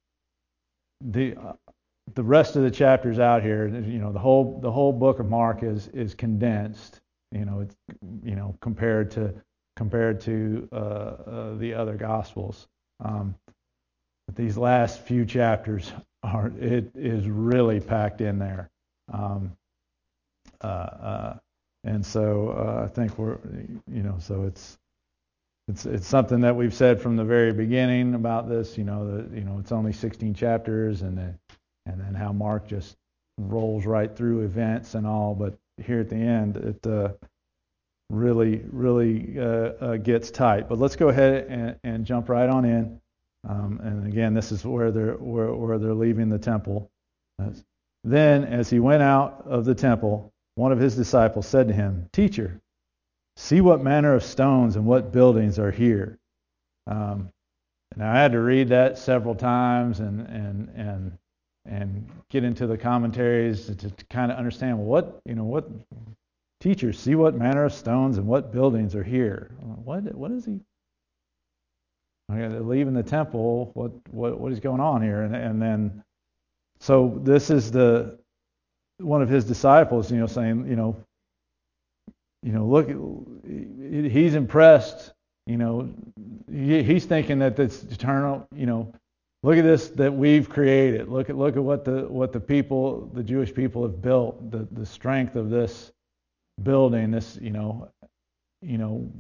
the uh, the rest of the chapters out here, you know, the whole the whole book of Mark is is condensed. You know, it's you know compared to compared to uh, uh, the other Gospels. Um, but these last few chapters are it is really packed in there. Um, uh, uh, And so uh, I think we're, you know, so it's it's it's something that we've said from the very beginning about this. You know, that you know it's only sixteen chapters, and then and then how Mark just rolls right through events and all. But here at the end, it uh, really really uh, uh, gets tight. But let's go ahead and, and jump right on in. Um, and again, this is where they're where, where they're leaving the temple. Then, as he went out of the temple, one of his disciples said to him, "Teacher, see what manner of stones and what buildings are here." Um, and I had to read that several times and and and and get into the commentaries to, to kind of understand well, what you know what. Teacher, see what manner of stones and what buildings are here. What what is he? Okay, they're leaving the temple. What what what is going on here? And and then so this is the one of his disciples, you know, saying, you know, you know, look, he's impressed, you know, he's thinking that it's eternal, you know, look at this that we've created. Look at look at what the what the people, the Jewish people have built, the the strength of this building, this, you know, you know,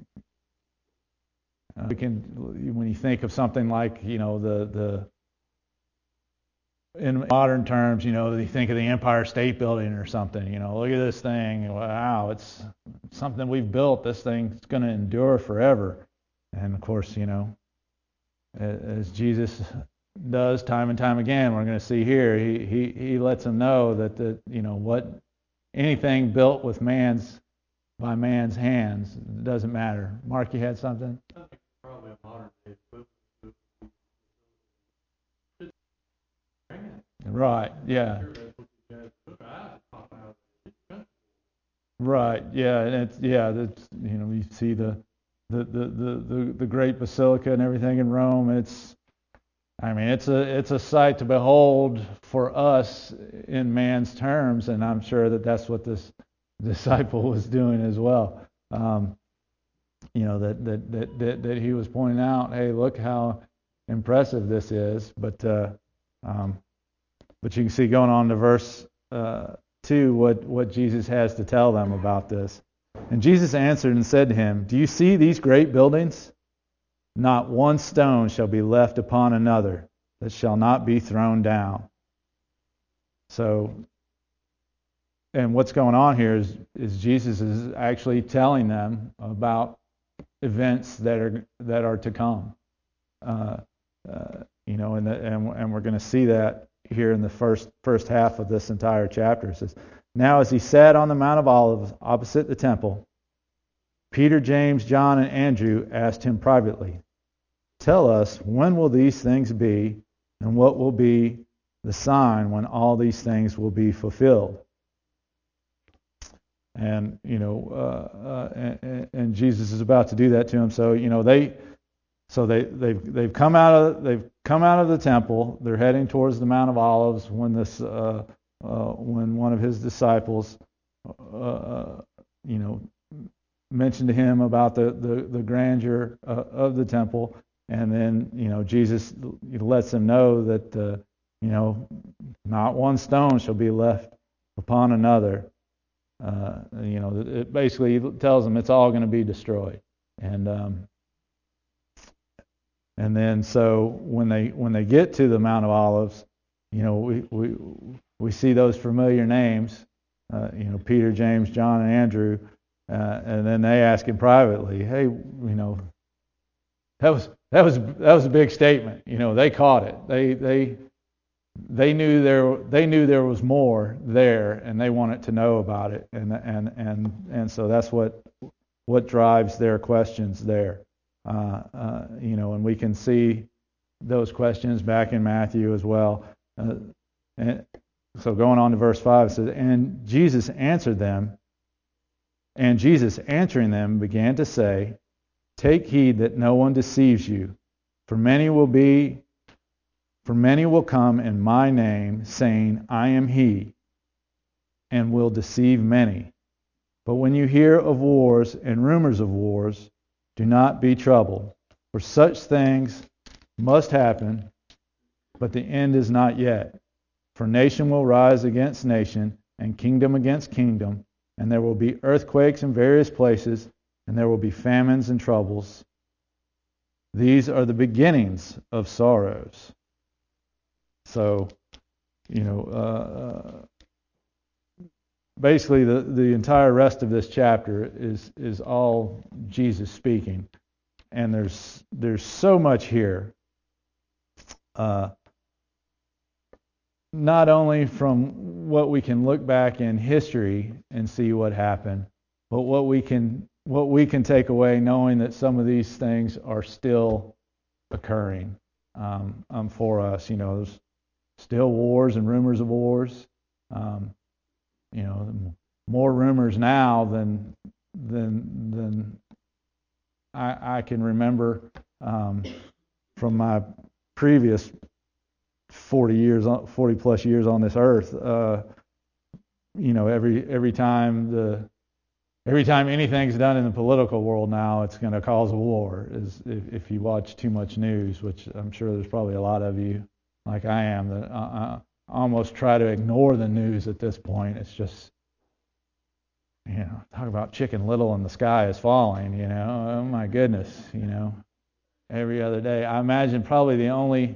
uh, we can when you think of something like, you know, the the in modern terms, you know, you think of the Empire State Building or something, you know, look at this thing. Wow, it's something we've built. This thing's going to endure forever. And of course, you know, as Jesus does time and time again, we're going to see here, he he he lets them know that the you know what anything built with man's by man's hands doesn't matter. Mark, you had something? Probably a modern day equivalent. Right, yeah. Right, yeah, and it's yeah, that's you know, you see the the, the, the, the, the great basilica and everything in Rome. It's I mean it's a it's a sight to behold for us in man's terms, and I'm sure that that's what this disciple was doing as well. Um, you know, that that, that that that he was pointing out, hey, look how impressive this is, but uh, um, But you can see going on to verse uh, two what, what Jesus has to tell them about this. And Jesus answered and said to him, "Do you see these great buildings? Not one stone shall be left upon another that shall not be thrown down." So, and what's going on here is, is Jesus is actually telling them about events that are that are to come. Uh, uh, you know, and, the, and and we're going to see that here in the first first half of this entire chapter. It says, "Now as he sat on the Mount of Olives opposite the temple, Peter, James, John, and Andrew asked him privately, 'Tell us, when will these things be, and what will be the sign when all these things will be fulfilled?'" And you know, uh, uh, and, and Jesus is about to do that to him. So you know, they, so they they've they've come out of they've come out of the temple. They're heading towards the Mount of Olives when this uh, uh, when one of his disciples, uh, you know, mentioned to him about the the, the grandeur uh, of the temple, and then you know Jesus lets them know that uh, you know not one stone shall be left upon another. Uh, you know, it basically tells them it's all going to be destroyed, and um, and then so when they when they get to the Mount of Olives, you know, we we we see those familiar names, uh, you know, Peter, James, John, and Andrew, uh, and then they ask him privately, "Hey, you know, that was that was that was a big statement. You know, they caught it. They they." They knew there they knew there was more there, and they wanted to know about it, and and and and so that's what what drives their questions there, uh, uh, you know, and we can see those questions back in Matthew as well. Uh, and so going on to verse five, it says, "And Jesus answered them, and Jesus answering them began to say, 'Take heed that no one deceives you, for many will be." For many will come in my name, saying, 'I am he,' and will deceive many. But when you hear of wars and rumors of wars, do not be troubled, for such things must happen, but the end is not yet. For nation will rise against nation, and kingdom against kingdom, and there will be earthquakes in various places, and there will be famines and troubles. These are the beginnings of sorrows." So, you know, uh, basically the, the entire rest of this chapter is is all Jesus speaking, and there's there's so much here. Uh, not only from what we can look back in history and see what happened, but what we can what we can take away, knowing that some of these things are still occurring um, um, for us. You know, there's still wars and rumors of wars. Um, you know, more rumors now than than than I, I can remember um, from my previous forty years, forty plus years on this earth. Uh, you know, every every time the every time anything's done in the political world now, it's going to cause a war. Is if, if you watch too much news, which I'm sure there's probably a lot of you, like I am, that I, I almost try to ignore the news at this point. It's just, you know, talk about Chicken Little and the sky is falling, you know. Oh my goodness, you know. Every other day. I imagine probably the only,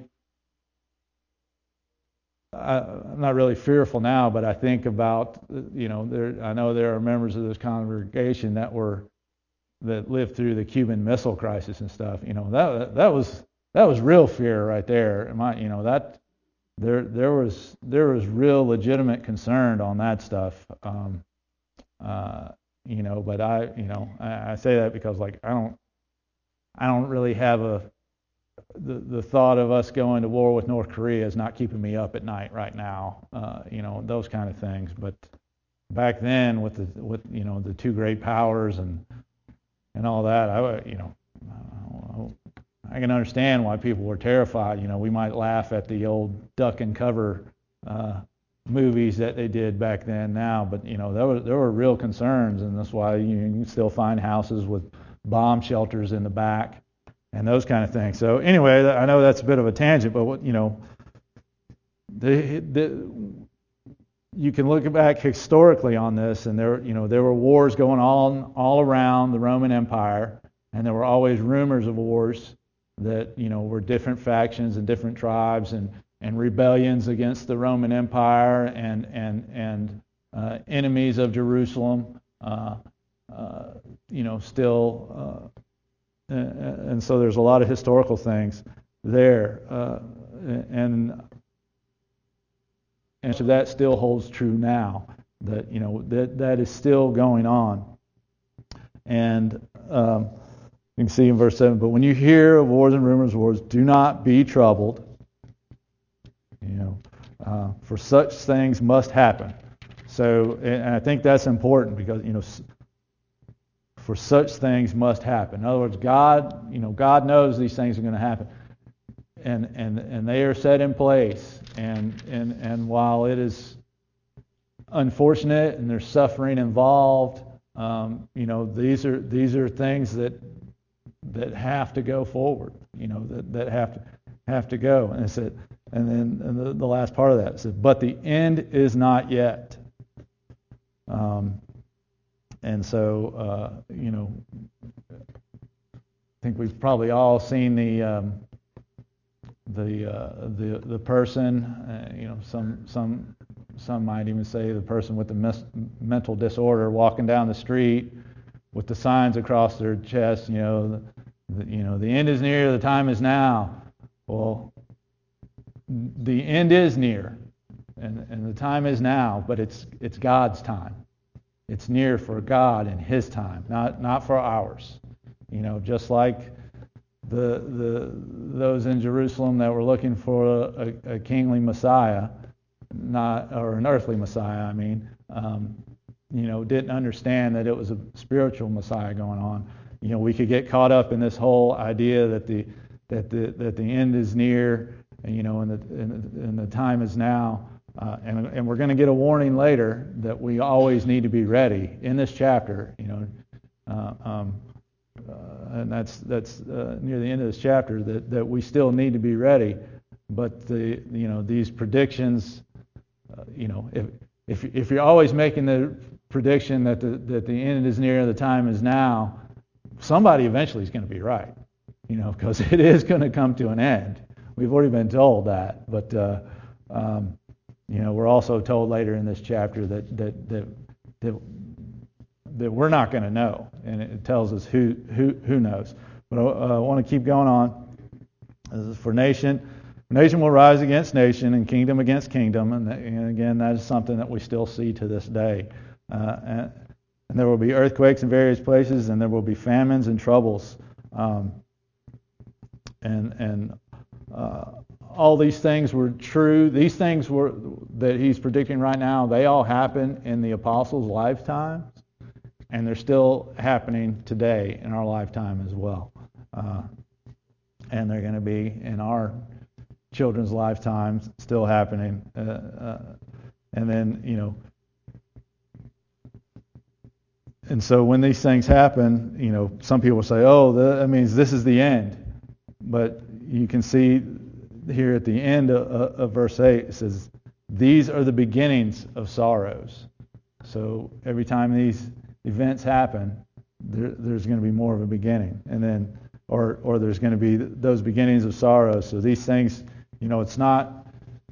I, I'm not really fearful now, but I think about, you know, there. I know there are members of this congregation that were, that lived through the Cuban Missile Crisis and stuff. You know, that that was that was real fear right there. My, you know, that there there was there was real legitimate concern on that stuff. Um, uh, you know, but I, you know, I, I say that because like I don't I don't really have a the the thought of us going to war with North Korea is not keeping me up at night right now. Uh, you know, those kind of things. But back then, with the with you know the two great powers and and all that, I you know I can understand why people were terrified. You know, we might laugh at the old duck and cover uh, movies that they did back then now, but you know there were there were real concerns, and that's why you, you can still find houses with bomb shelters in the back and those kind of things. So anyway, I know that's a bit of a tangent, but what, you know, the, the, you can look back historically on this, and there, you know, there were wars going on all around the Roman Empire, and there were always rumors of wars that, you know, were different factions and different tribes and, and rebellions against the Roman Empire and and and uh, enemies of Jerusalem. Uh, uh, you know, still. Uh, and so there's a lot of historical things there, uh, and and so that still holds true now. That you know that that is still going on, and um, you can see in verse seven. But when you hear of wars and rumors of wars, do not be troubled. You know, uh, for such things must happen. So, and I think that's important because you know, for such things must happen. In other words, God, you know, God knows these things are going to happen, and and and they are set in place. And and and while it is unfortunate and there's suffering involved, um, you know, these are these are things that that have to go forward. You know, that that have to have to go. And it said, and then and the, the last part of that said, but the end is not yet. Um, and so, uh, you know, I think we've probably all seen the um, the uh, the the person. Uh, you know, some some some might even say the person with the mis- mental disorder walking down the street with the signs across their chest. You know, the, you know, the end is near. The time is now. Well, the end is near, and and the time is now. But it's it's God's time. It's near for God and His time, not not for ours. You know, just like the the those in Jerusalem that were looking for a, a, a kingly Messiah, not or an earthly Messiah. I mean, um, you know, didn't understand that it was a spiritual Messiah going on. You know, we could get caught up in this whole idea that the that the that the end is near, and, you know, and the and, and the time is now. Uh, and, and we're going to get a warning later that we always need to be ready in this chapter, you know, uh, um, uh, and that's that's uh, near the end of this chapter that, that we still need to be ready. But the you know these predictions, uh, you know, if if if you're always making the prediction that the that the end is near, the time is now, somebody eventually is going to be right, you know, because it is going to come to an end. We've already been told that, but. Uh, um, You know, we're also told later in this chapter that that that that, that we're not going to know, and it tells us who who who knows. But I uh, want to keep going on. This is for nation. Nation will rise against nation, and kingdom against kingdom, and, and again, that is something that we still see to this day. Uh, and, and there will be earthquakes in various places, and there will be famines and troubles, um, and and. Uh, all these things were true. These things were that he's predicting right now, they all happen in the apostles' lifetimes, and they're still happening today in our lifetime as well. Uh, and they're going to be in our children's lifetimes still happening. Uh, uh, and then, you know, and so when these things happen, you know, some people say, oh, that means this is the end. But you can see here at the end of, of verse eight, it says, these are the beginnings of sorrows. So every time these events happen, there, there's going to be more of a beginning. And then, or or there's going to be those beginnings of sorrows. So these things, you know, it's not,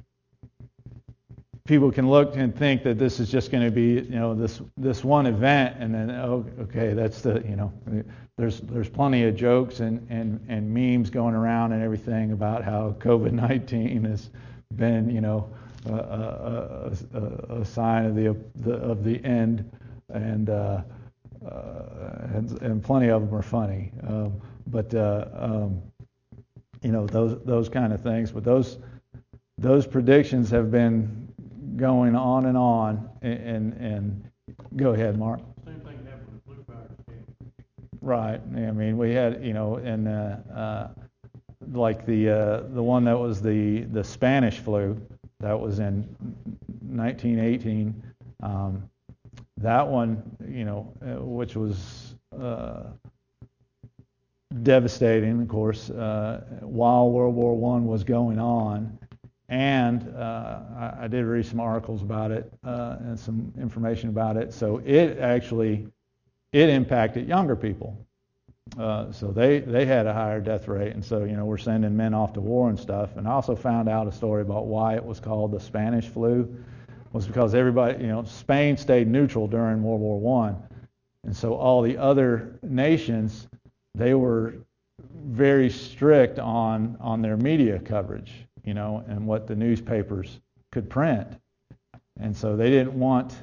people can look and think that this is just going to be, you know, this this one event, and then, oh, okay, that's the, you know, there's there's plenty of jokes and, and, and memes going around and everything about how covid nineteen has been, you know, a, a, a, a sign of the, the of the end, and uh, uh, and, and plenty of them are funny, um, but uh, um, you know, those those kind of things. But those those predictions have been going on and on, and and, and go ahead, Mark. Same thing happened with flu virus. Right. I mean, we had, you know, and uh, uh, like the uh, the one that was the the Spanish flu that was in nineteen eighteen. Um, that one, you know, which was uh, devastating, of course, uh, while World War One was going on. And uh, I, I did read some articles about it uh, and some information about it. So it actually it impacted younger people. Uh, so they, they had a higher death rate. And so, you know, we're sending men off to war and stuff. And I also found out a story about why it was called the Spanish flu. It was because everybody, you know, Spain stayed neutral during World War One. And so all the other nations they were very strict on on their media coverage, you know, and what the newspapers could print. And so they didn't want,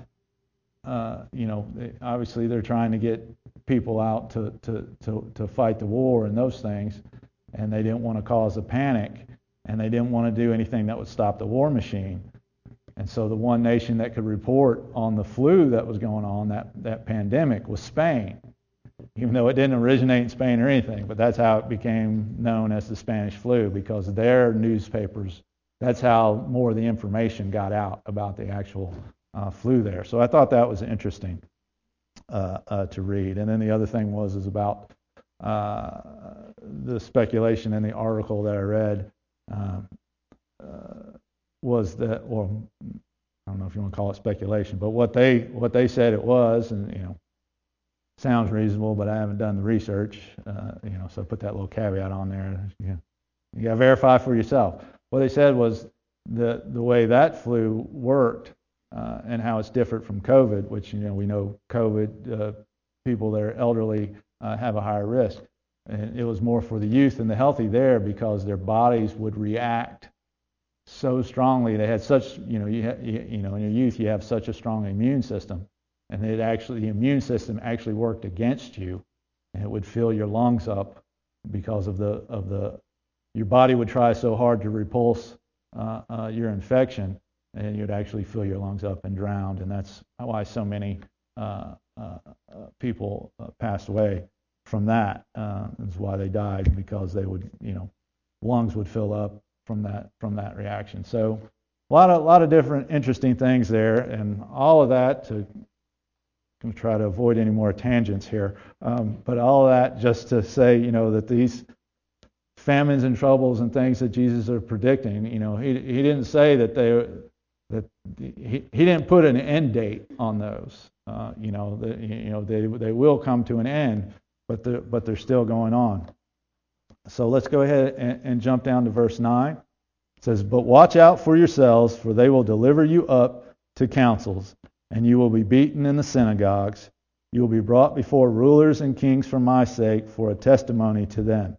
uh, you know, they, obviously they're trying to get people out to, to, to, to fight the war and those things, and they didn't want to cause a panic, and they didn't want to do anything that would stop the war machine. And so the one nation that could report on the flu that was going on, that, that pandemic, was Spain, even though it didn't originate in Spain or anything, but that's how it became known as the Spanish flu, because their newspapers, that's how more of the information got out about the actual uh, flu there. So I thought that was interesting uh, uh, to read. And then the other thing was is about uh, the speculation in the article that I read um, uh, was that, well, I don't know if you want to call it speculation, but what they what they said it was, and you know, sounds reasonable, but I haven't done the research, uh, you know, so put that little caveat on there. You, you got to verify for yourself. What they said was the the way that flu worked uh, and how it's different from COVID, which, you know, we know COVID, uh, people that are elderly uh, have a higher risk. And it was more for the youth and the healthy there because their bodies would react so strongly. They had such, you know, you, ha- you, you know, in your youth you have such a strong immune system, and it actually, the immune system actually worked against you, and it would fill your lungs up because of the of the your body would try so hard to repulse uh, uh, your infection, and you'd actually fill your lungs up and drown. And that's why so many uh, uh, uh, people uh, passed away from that. Uh, that's why they died, because they would, you know, lungs would fill up from that from that reaction. So a lot of a lot of different interesting things there, and all of that to. I'm going to try to avoid any more tangents here, um, but all of that just to say, you know, that these famines and troubles and things that Jesus are predicting, you know, he he didn't say that they that he he didn't put an end date on those. Uh, you know, that you know they they will come to an end, but they're but they're still going on. So let's go ahead and, and jump down to verse nine. It says, "But watch out for yourselves, for they will deliver you up to councils, and you will be beaten in the synagogues. You will be brought before rulers and kings for my sake, for a testimony to them.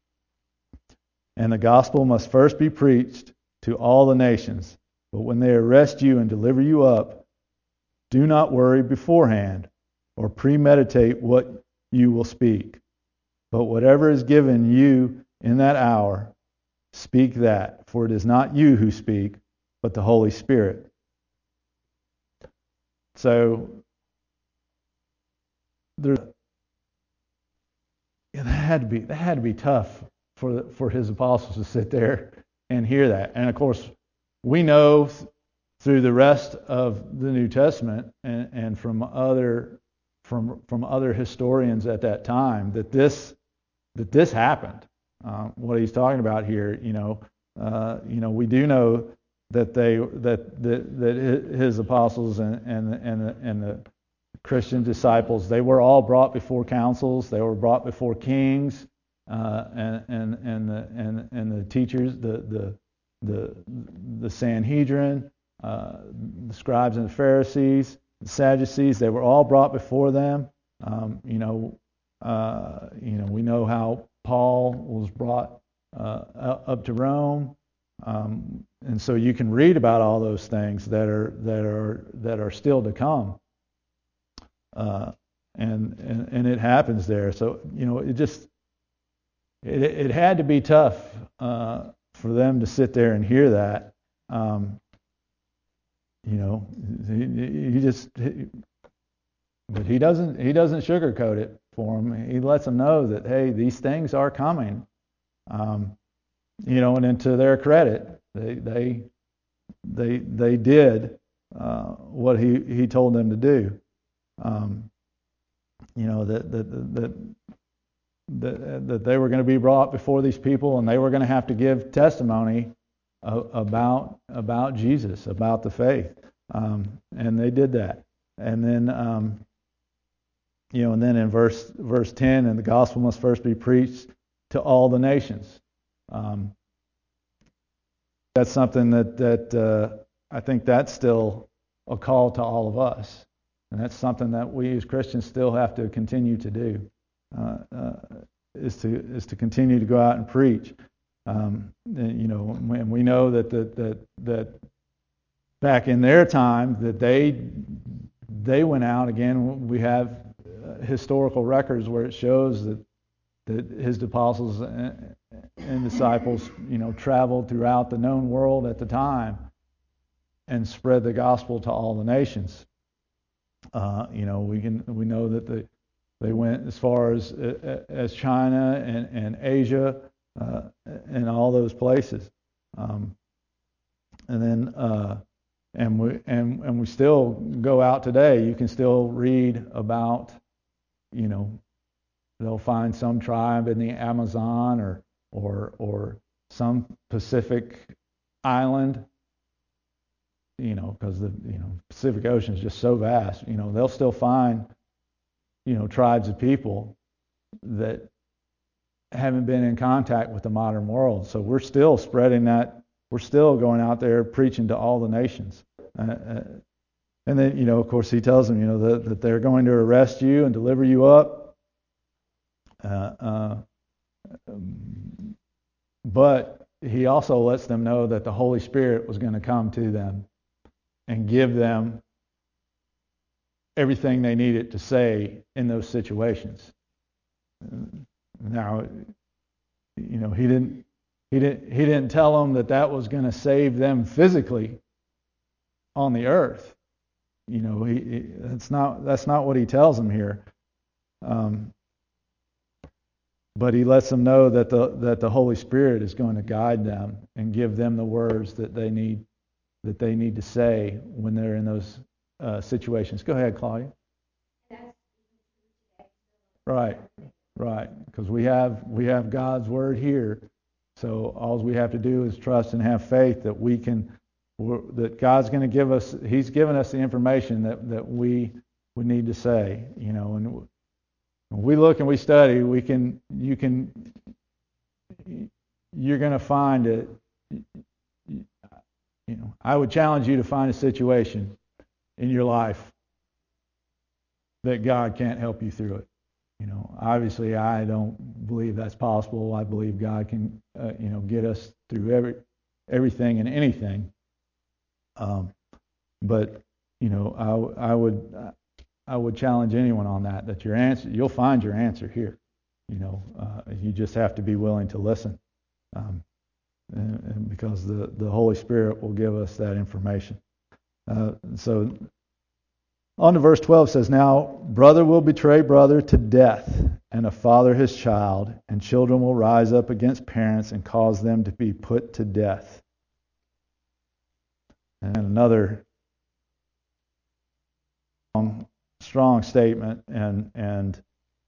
And the gospel must first be preached to all the nations. But when they arrest you and deliver you up, do not worry beforehand or premeditate what you will speak. But whatever is given you in that hour, speak that, for it is not you who speak, but the Holy Spirit." So there, yeah, that had to be that had to be tough for for his apostles to sit there and hear that. And of course, we know th- through the rest of the New Testament and, and from other from from other historians at that time that this that this happened. Uh, what he's talking about here, you know, uh, you know, we do know that they that that, that his apostles and and and the, and the Christian disciples, they were all brought before councils, they were brought before kings, uh, and and and the and and the teachers, the the the the Sanhedrin, uh, the scribes and the Pharisees, the Sadducees, they were all brought before them. Um, you know, uh, you know, we know how Paul was brought uh, up to Rome. Um, and so you can read about all those things that are that are that are still to come, uh, and, and and it happens there. So you know, it just it it had to be tough uh, for them to sit there and hear that. Um, you know, he, he just, he, but he doesn't he doesn't sugarcoat it for them. He lets them know that, hey, these things are coming. Um, you know, and then to their credit, They they they they did uh, what he, he told them to do. Um, you know that that that that, that they were going to be brought before these people, and they were going to have to give testimony uh, about about Jesus, about the faith, um, and they did that. And then um, you know, and then in verse verse ten, and the gospel must first be preached to all the nations. Um, That's something that that uh, I think that's still a call to all of us, and that's something that we as Christians still have to continue to do. Uh, uh, is to is to continue to go out and preach. Um, and, you know, and we know that that that that back in their time that they they went out again. We have uh, historical records where it shows that that his apostles and, and disciples, you know, traveled throughout the known world at the time and spread the gospel to all the nations. Uh, you know, we can we know that the they went as far as as China and, and Asia uh, and all those places, um, and then uh, and we and and we still go out today. You can still read about, you know, they'll find some tribe in the Amazon or or or some Pacific island, you know, because the you know Pacific Ocean is just so vast. You know, they'll still find, you know, tribes of people that haven't been in contact with the modern world. So we're still spreading that. We're still going out there preaching to all the nations. Uh, uh, and then, you know, of course, he tells them, you know, that, that they're going to arrest you and deliver you up. Uh, uh, but he also lets them know that the Holy Spirit was going to come to them and give them everything they needed to say in those situations. Now, you know, he didn't he didn't he didn't tell them that that was going to save them physically on the earth. You know, he, he that's not that's not what he tells them here. Um, but he lets them know that the that the Holy Spirit is going to guide them and give them the words that they need that they need to say when they're in those uh, situations. Go ahead, Claudia. Right, right. Because we have we have God's word here, so all we have to do is trust and have faith that we can that God's going to give us. He's given us the information that that we would need to say. You know, and when we look and we study, we can you can you're going to find it. You know, I would challenge you to find a situation in your life that God can't help you through it. You know, obviously, I don't believe that's possible. I believe God can, uh, you know, get us through every everything and anything. Um, but you know, I, I would I would challenge anyone on that. That your answer, you'll find your answer here. You know, uh, you just have to be willing to listen. Um, And, and because the, the Holy Spirit will give us that information. Uh, so on to verse twelve says, now brother will betray brother to death, and a father his child, and children will rise up against parents and cause them to be put to death. And another strong, strong statement, and and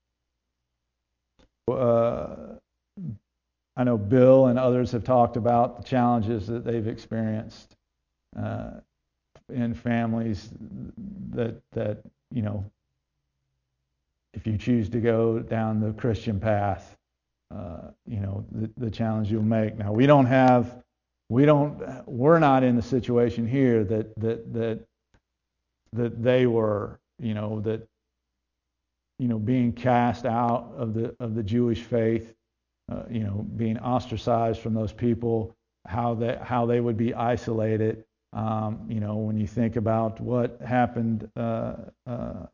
uh, I know Bill and others have talked about the challenges that they've experienced uh, in families that that you know, if you choose to go down the Christian path, uh, you know the, the challenge you'll make. Now we don't have, we don't, we're not in the situation here that that that that they were, you know, that you know being cast out of the of the Jewish faith. Uh, you know, being ostracized from those people, how they how they would be isolated. Um, you know, when you think about what happened, uh, uh,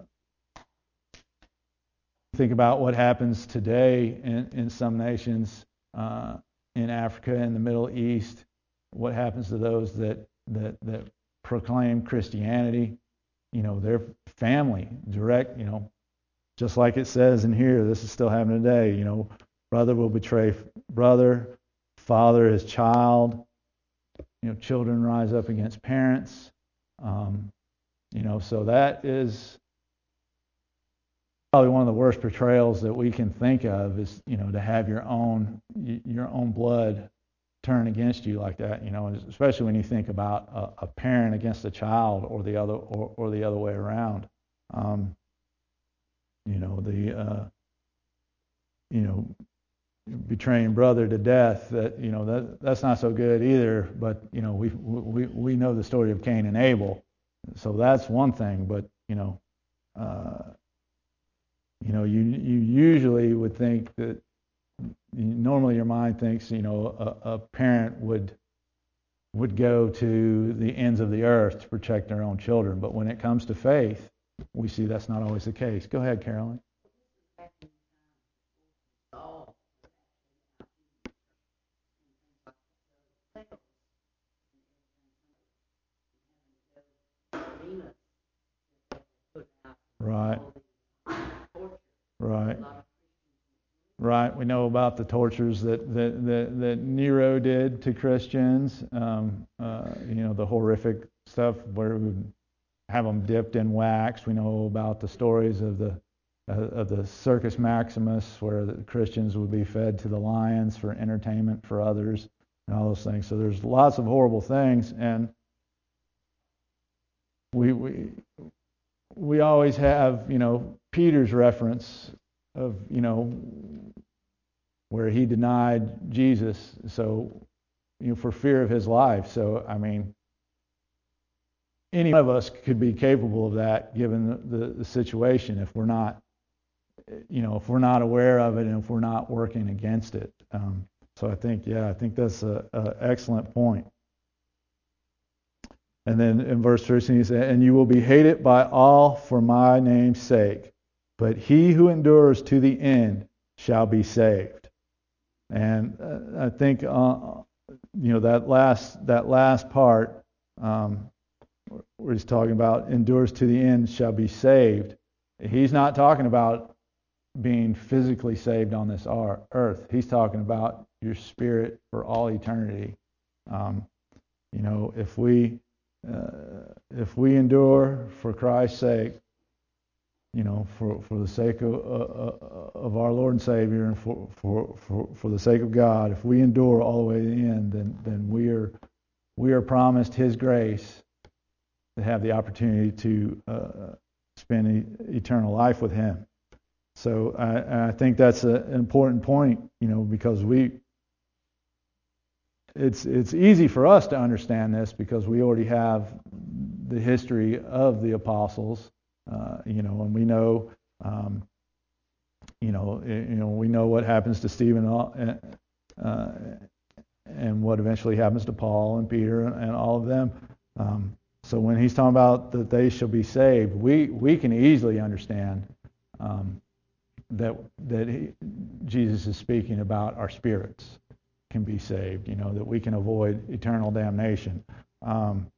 think about what happens today in, in some nations uh, in Africa and the Middle East. What happens to those that that that proclaim Christianity? You know, their family, direct. You know, just like it says in here, this is still happening today. You know. Brother will betray brother, father his child. You know, children rise up against parents. Um, you know, so that is probably one of the worst betrayals that we can think of. Is you know to have your own your own blood turn against you like that. You know, especially when you think about a, a parent against a child, or the other, or, or the other way around. Um, you know the uh, you know. betraying brother to death, that you know that that's not so good either. But you know we we we know the story of Cain and Abel, so that's one thing. But you know, uh, you know you you usually would think that normally your mind thinks, you know, a, a parent would would go to the ends of the earth to protect their own children. But when it comes to faith, we see that's not always the case. Go ahead, Carolyn. Right. Right. Right. We know about the tortures that that, that, that Nero did to Christians. Um, uh, you know, the horrific stuff where we would have them dipped in wax. We know about the stories of the uh, of the Circus Maximus, where the Christians would be fed to the lions for entertainment for others, and all those things. So there's lots of horrible things, and we we we always have, you know, Peter's reference of, you know, where he denied Jesus, so, you know, for fear of his life. So, I mean, any one of us could be capable of that given the, the, the situation if we're not, you know, if we're not aware of it and if we're not working against it. Um, so I think, yeah, I think that's a, a excellent point. And then in verse thirteen he says, "And you will be hated by all for my name's sake, but he who endures to the end shall be saved." And uh, I think, uh, you know, that last that last part um, where he's talking about endures to the end shall be saved. He's not talking about being physically saved on this earth. He's talking about your spirit for all eternity. Um, you know, if we uh, if we endure for Christ's sake, you know, for, for the sake of uh, of our Lord and Savior, and for, for for for the sake of God, if we endure all the way to the end, then then we are we are promised His grace to have the opportunity to uh, spend e- eternal life with Him. So I, I think that's a, an important point, you know, because we it's it's easy for us to understand this because we already have the history of the apostles. Uh, you know, and we know, um, you know, you know, we know what happens to Stephen and, uh, and what eventually happens to Paul and Peter and, and all of them. Um, so when he's talking about that they shall be saved, we we can easily understand um, that that he, Jesus is speaking about our spirits can be saved. You know, that we can avoid eternal damnation. Um,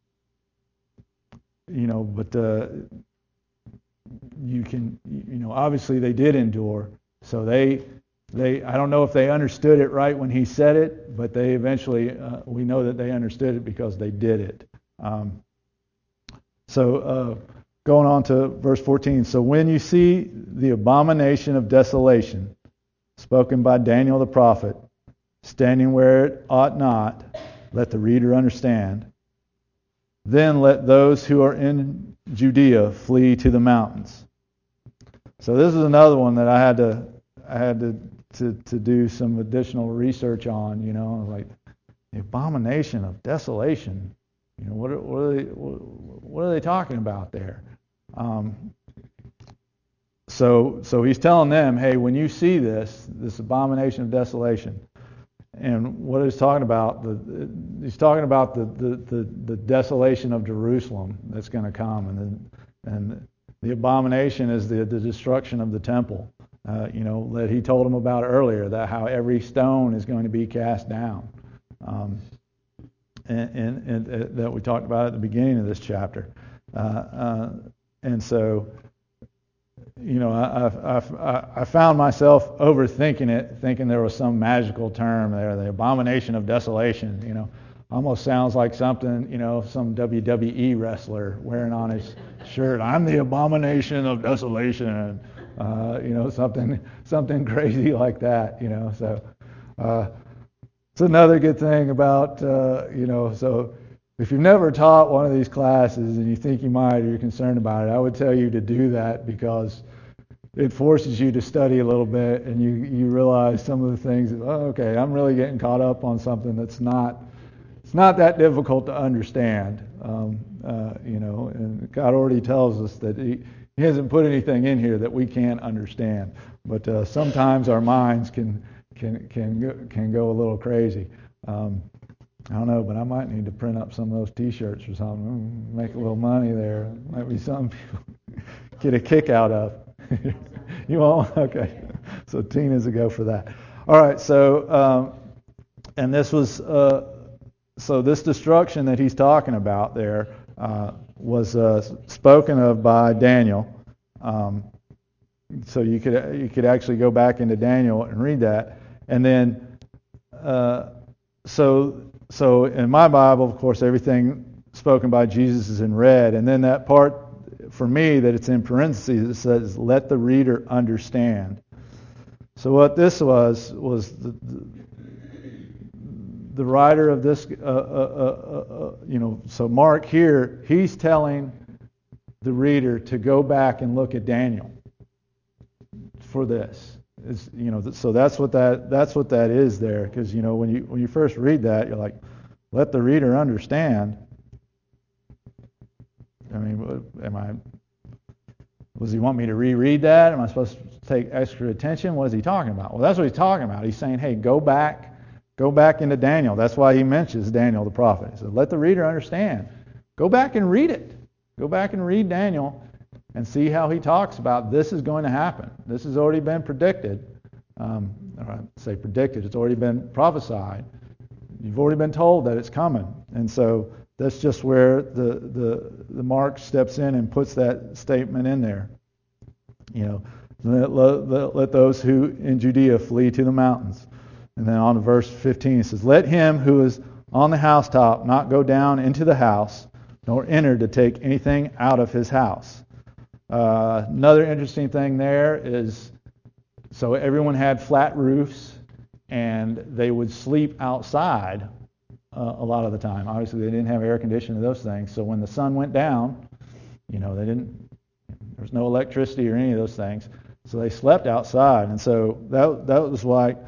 you know, but the you can, you know, obviously they did endure. So they, they, I don't know if they understood it right when he said it, but they eventually, uh, we know that they understood it because they did it. Um, so uh, going on to verse fourteen. So when you see the abomination of desolation, spoken by Daniel the prophet, standing where it ought not, let the reader understand. Then let those who are in Judea flee to the mountains. So this is another one that I had to I had to to, to do some additional research on. You know, like the abomination of desolation. You know, what are, what are they what are they talking about there? Um, so so he's telling them, hey, when you see this this abomination of desolation. And what he's talking about, the, he's talking about the, the, the, the desolation of Jerusalem that's going to come, and the, and the abomination is the, the destruction of the temple. Uh, you know that he told them about earlier, that how every stone is going to be cast down, um, and, and, and uh, that we talked about at the beginning of this chapter. Uh, uh, and so. You know, I, I, I found myself overthinking it, thinking there was some magical term there, the abomination of desolation. You know, almost sounds like something, you know, some W W E wrestler wearing on his shirt. I'm the abomination of desolation. Uh, you know, something something crazy like that. You know, so uh, it's another good thing about, uh, you know, so. If you've never taught one of these classes and you think you might or you're concerned about it, I would tell you to do that because it forces you to study a little bit and you, you realize some of the things that, oh, okay, I'm really getting caught up on something that's not it's not that difficult to understand. Um, uh, you know, and God already tells us that he, he hasn't put anything in here that we can't understand. but uh, sometimes our minds can can can go, can go a little crazy. Um, I don't know, but I might need to print up some of those T-shirts or something, make a little money there. Might be something people get a kick out of. You won't? Okay. So Tina's a go for that. All right. So, um, and this was, uh, so this destruction that he's talking about there uh, was uh, spoken of by Daniel. Um, so you could you could actually go back into Daniel and read that, and then uh, so so in my Bible, of course, everything spoken by Jesus is in red, and then that part for me that it's in parentheses, it says, "Let the reader understand." So what this was was the the, the writer of this, uh, uh, uh, uh, you know, so Mark here, he's telling the reader to go back and look at Daniel for this. It's, you know, so that's what that that's what that is there, because you know when you when you first read that, you're like, "Let the reader understand." I mean, am I? Does he want me to reread that? Am I supposed to take extra attention? What is he talking about? Well, that's what he's talking about. He's saying, hey, go back, go back into Daniel. That's why he mentions Daniel the prophet. He says, let the reader understand. Go back and read it. Go back and read Daniel and see how he talks about this is going to happen. This has already been predicted. Um, or I say predicted. It's already been prophesied. You've already been told that it's coming. And so that's just where the, the the Mark steps in and puts that statement in there. You know, let, let, let those who in Judea flee to the mountains. And then on to verse fifteen, it says, let him who is on the housetop not go down into the house, nor enter to take anything out of his house. Uh, another interesting thing there is, so everyone had flat roofs, and they would sleep outside uh, a lot of the time. Obviously, they didn't have air conditioning or those things. So when the sun went down, you know, they didn't. There was no electricity or any of those things. So they slept outside, and so that that was like,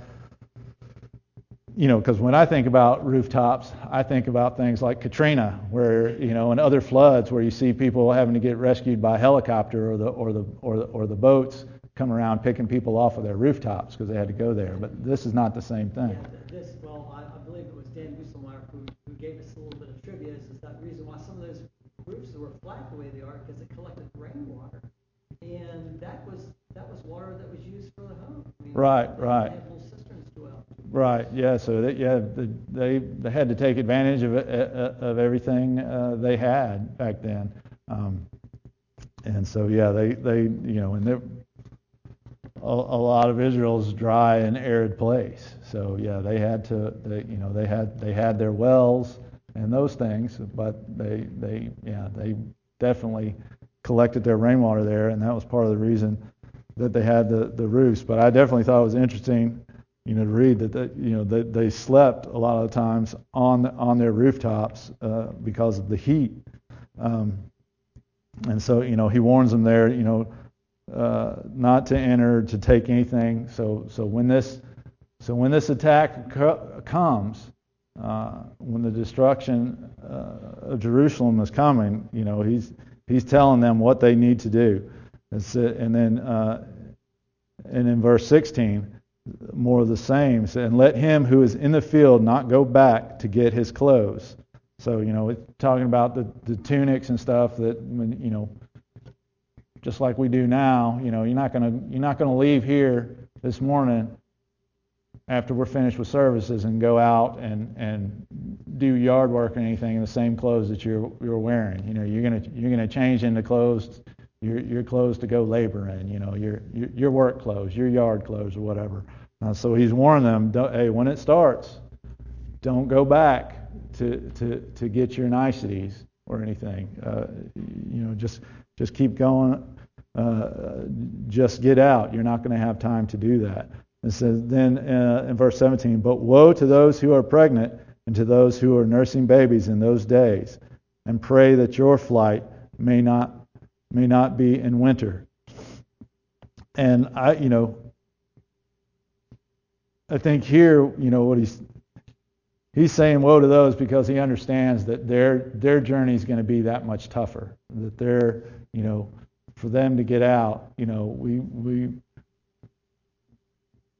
you know, because when I think about rooftops, I think about things like Katrina, where you know, and other floods, where you see people having to get rescued by helicopter or the or the or the, or the boats come around picking people off of their rooftops because they had to go there. But this is not the same thing. Yeah, this, well, I, I believe it was Dan Musselmeyer who, who gave us a little bit of trivia. Is, is that the reason why some of those roofs were flat the way they are, because it collected rainwater, and that was that was water that was used for the home. I mean, Right, they, right. They had little cisterns go out. Right. Yeah. So they, yeah, they they had to take advantage of of everything uh, they had back then, um, and so yeah, they they you know, and they're a, a lot of Israel's dry and arid place. So yeah, they had to, they, you know, they had they had their wells and those things, but they they yeah they definitely collected their rainwater there, and that was part of the reason that they had the, the roofs. But I definitely thought it was interesting, you know, to read that they, you know they, they slept a lot of the times on on their rooftops uh, because of the heat, um, and so you know he warns them there, you know. Uh, not to enter, to take anything. So, so when this, so when this attack co- comes, uh, when the destruction uh, of Jerusalem is coming, you know, he's he's telling them what they need to do. It's, uh, and then, uh, and in verse sixteen, more of the same. So, and let him who is in the field not go back to get his clothes. So, you know, it's talking about the, the tunics and stuff that when you know. Just like we do now, you know, you're not gonna you're not gonna leave here this morning after we're finished with services and go out and, and do yard work or anything in the same clothes that you're you're wearing. You know, you're gonna you're gonna change into clothes your your clothes to go labor in. You know, your your, your work clothes, your yard clothes, or whatever. Uh, so he's warned them, don't, hey, when it starts, don't go back to to to get your niceties or anything. Uh, you know, just just keep going. Uh, just get out. You're not going to have time to do that. It says then uh, in verse seventeen, but woe to those who are pregnant and to those who are nursing babies in those days, and pray that your flight may not may not be in winter. And I, you know, I think here, you know, what he's He's saying woe to those because he understands that their their journey is going to be that much tougher. That they're, you know, for them to get out, you know, we we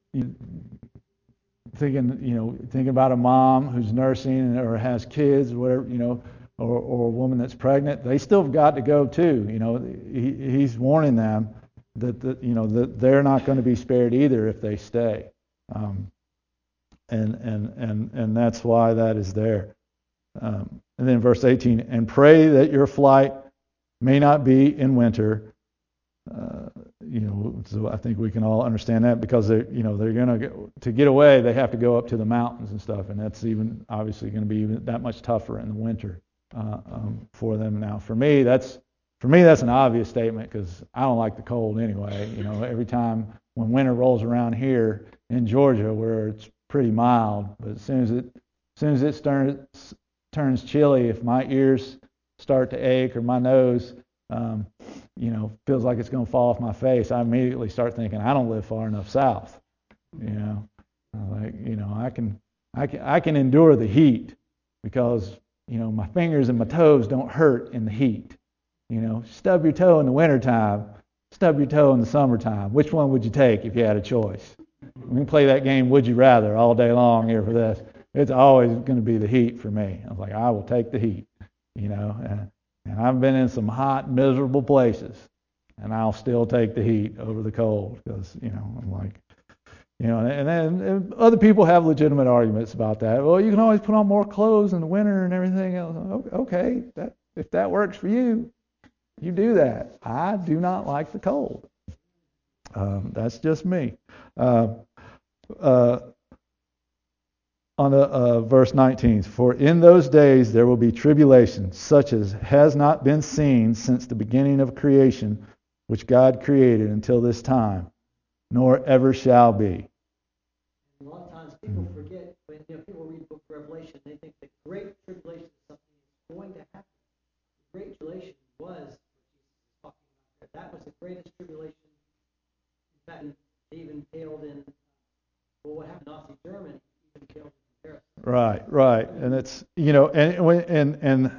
you, thinking, you know, thinking about a mom who's nursing or has kids, or whatever, you know, or, or a woman that's pregnant, they still have got to go too. You know, he, he's warning them that, that, you know, that they're not going to be spared either if they stay. Um, and, and, and, and that's why that is there. Um, and then verse eighteen, and pray that your flight may not be in winter. Uh, you know, so I think we can all understand that, because they're, you know, they're going to to get away, they have to go up to the mountains and stuff, and that's even obviously going to be even that much tougher in the winter uh, um, for them. Now, for me, that's for me that's an obvious statement, because I don't like the cold anyway. You know, every time when winter rolls around here in Georgia, where it's pretty mild, but as soon as it as soon as it turns turns chilly, if my ears start to ache or my nose, um, you know, feels like it's going to fall off my face, I immediately start thinking, I don't live far enough south. You know, like, you know, I can, I can, I can endure the heat because, you know, my fingers and my toes don't hurt in the heat. You know, stub your toe in the wintertime, stub your toe in the summertime. Which one would you take if you had a choice? We can play that game, would you rather, all day long here for this. It's always going to be the heat for me. I was like, I will take the heat, you know. And, and I've been in some hot, miserable places, and I'll still take the heat over the cold, because, you know, I'm like, you know, and then and other people have legitimate arguments about that. Well, you can always put on more clothes in the winter and everything else. Okay, that, if that works for you, you do that. I do not like the cold. Um, that's just me. Uh, uh, on the, uh, verse nineteen, for in those days there will be tribulation, such as has not been seen since the beginning of creation, which God created until this time, nor ever shall be. A lot of times people forget, when you know, people read the book of Revelation, they think the great tribulation is something that's going to happen. The great tribulation was what Jesus is talking about there. That was the greatest tribulation. In fact, it even paled in, well, what happened in Nazi Germany, even paled in comparison. Right, right, and it's, you know, and when and and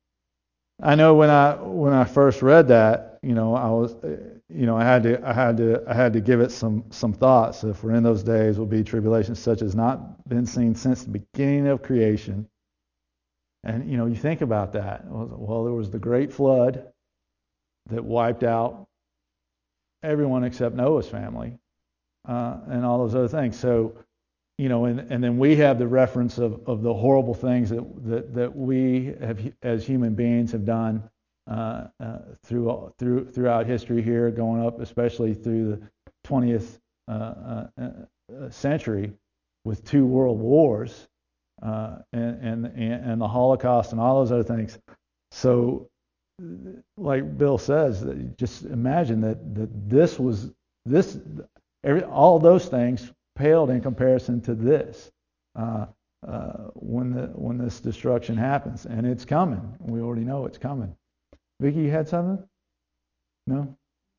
I know when I when I first read that, you know, I was, you know, I had to I had to I had to give it some some thoughts. If we're in those days, will be tribulations such as not been seen since the beginning of creation. And you know, you think about that. Well, there was the great flood that wiped out everyone except Noah's family, uh, and all those other things. So, you know, and, and then we have the reference of, of the horrible things that, that, that we have as human beings have done uh, uh, through through throughout history here, going up especially through the twentieth uh, uh, uh, century with two world wars uh, and, and and the Holocaust and all those other things. So, like Bill says, just imagine that, that this was this every, all those things paled in comparison to this uh, uh, when the when this destruction happens, and it's coming. We already know it's coming. Vicki, you had something? No?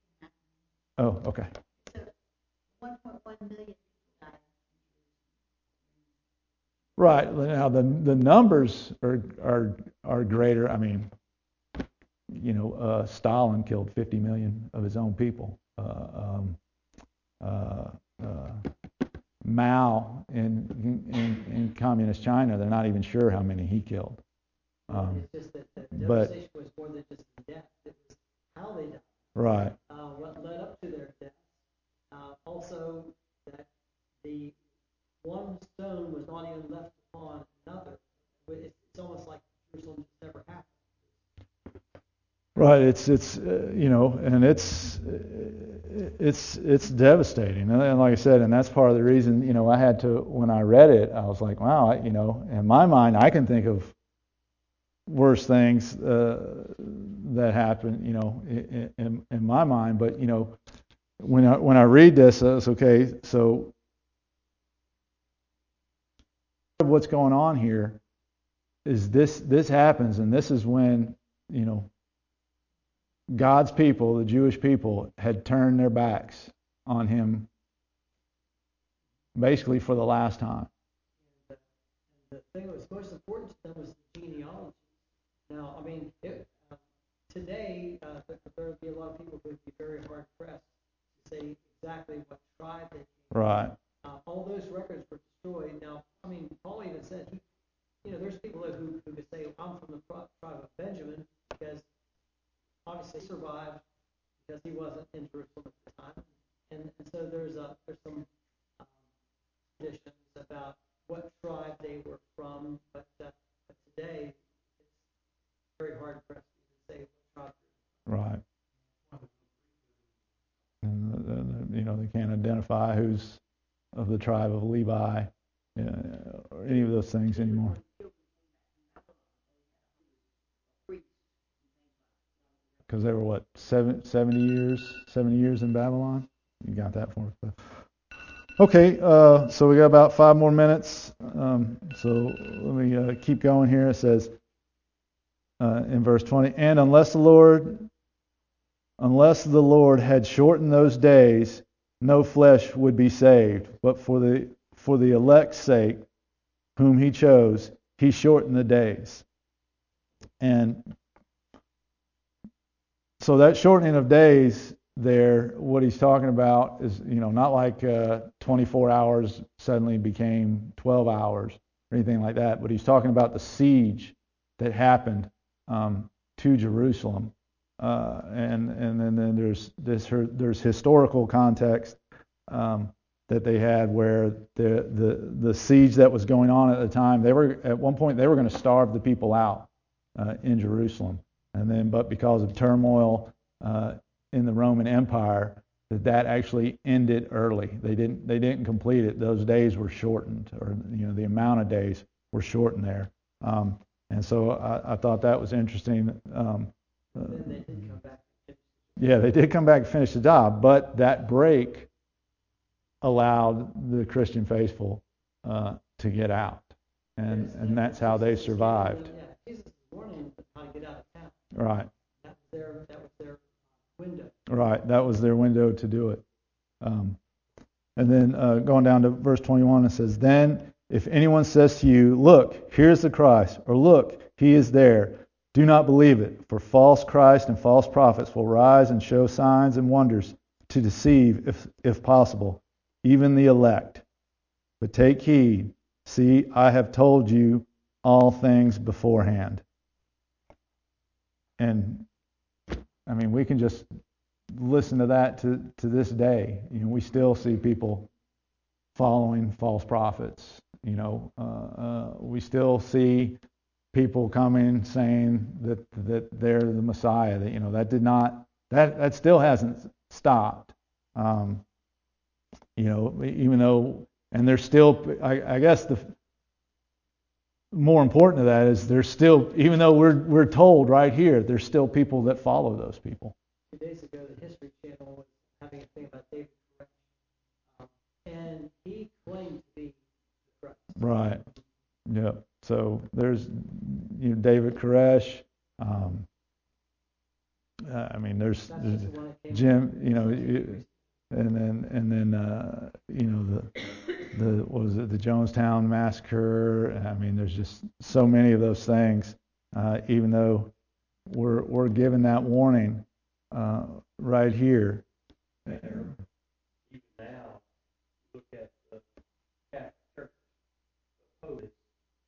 Oh, okay. one point one million died. Right. Now the the numbers are are are greater. I mean, you know, uh, Stalin killed fifty million of his own people. Uh, um, uh, uh, Mao in, in in communist China, they're not even sure how many he killed. Um, It's just that the but devastation was more than just the death. It was how they died, right, uh, what led up to their death. Uh, also, that the one stone was not even left upon another. It's, it's almost like Jerusalem just never happened. right. It's it's uh, you know, and it's it's it's devastating. And, and like I said, and that's part of the reason, you know, I had to, when I read it, I was like, wow, I, you know, in my mind, I can think of worse things uh, that happen, you know, in, in, in my mind. But you know, when I when I read this, it's okay. So what's going on here is this this happens, and this is when, you know, God's people, the Jewish people, had turned their backs on him basically for the last time. And the, and the thing that was most important to them was the genealogy. Now, I mean, it, uh, today, uh, there would be a lot of people who would be very hard pressed to say exactly what tribe they came from. Right. Uh, survived because he wasn't in Jerusalem at the time. And, and so there's a there's some um, traditions about what tribe they were from, but, uh, but today it's very hard for us to say what tribe. Right. And the, the, you know, they can't identify who's of the tribe of Levi, uh, or any of those things anymore. Because they were what, seven, seventy years, seventy years in Babylon. You got that for me. Okay, uh, so we got about five more minutes. Um, so let me uh, keep going here. It says uh, in verse twenty, and unless the Lord, unless the Lord had shortened those days, no flesh would be saved. But for the for the elect's sake, whom He chose, He shortened the days. And so that shortening of days there, what he's talking about is, you know, not like uh, twenty-four hours suddenly became twelve hours or anything like that, but he's talking about the siege that happened um, to Jerusalem. Uh, and and then, then there's this there's historical context um, that they had where the, the the siege that was going on at the time, they were at one point they were going to starve the people out uh, in Jerusalem. And then, but because of turmoil uh, in the Roman Empire, that that actually ended early. They didn't they didn't complete it. Those days were shortened, or you know, the amount of days were shortened there. Um, and so I, I thought that was interesting. Um, uh, Then they did come back. yeah, they did come back and finish the job, but that break allowed the Christian faithful uh, to get out, and Yes, and that's how they survived. Yeah, Jesus was warning them how to get out of town. Right. That was their that was their window. Right, that was their window to do it. Um, and then uh, going down to verse twenty-one, it says, then if anyone says to you, look, here's the Christ, or look, he is there, do not believe it, for false Christ and false prophets will rise and show signs and wonders to deceive, if if possible, even the elect. But take heed, see, I have told you all things beforehand. And I mean, we can just listen to that to, to this day. You know, we still see people following false prophets. You know, uh, uh, we still see people coming saying that that they're the Messiah. That you know, that did not that that still hasn't stopped. Um, you know, even though, and there's still, I, I guess the more important to that is there's still, even though we're we're told right here, there's still people that follow those people. Two days ago, the History Channel was having a thing about David Koresh, um, and he claimed to be the Christ. Right. Yeah. So there's, you know, David Koresh. Um, uh, I mean, there's, there's The Jim. You know, you, and then and then uh, you know the the what was it the Jonestown massacre. I mean, there's just so many of those things. Uh, even though we're we're given that warning uh, right here. Even now, look at the Catholic Church, the Pope is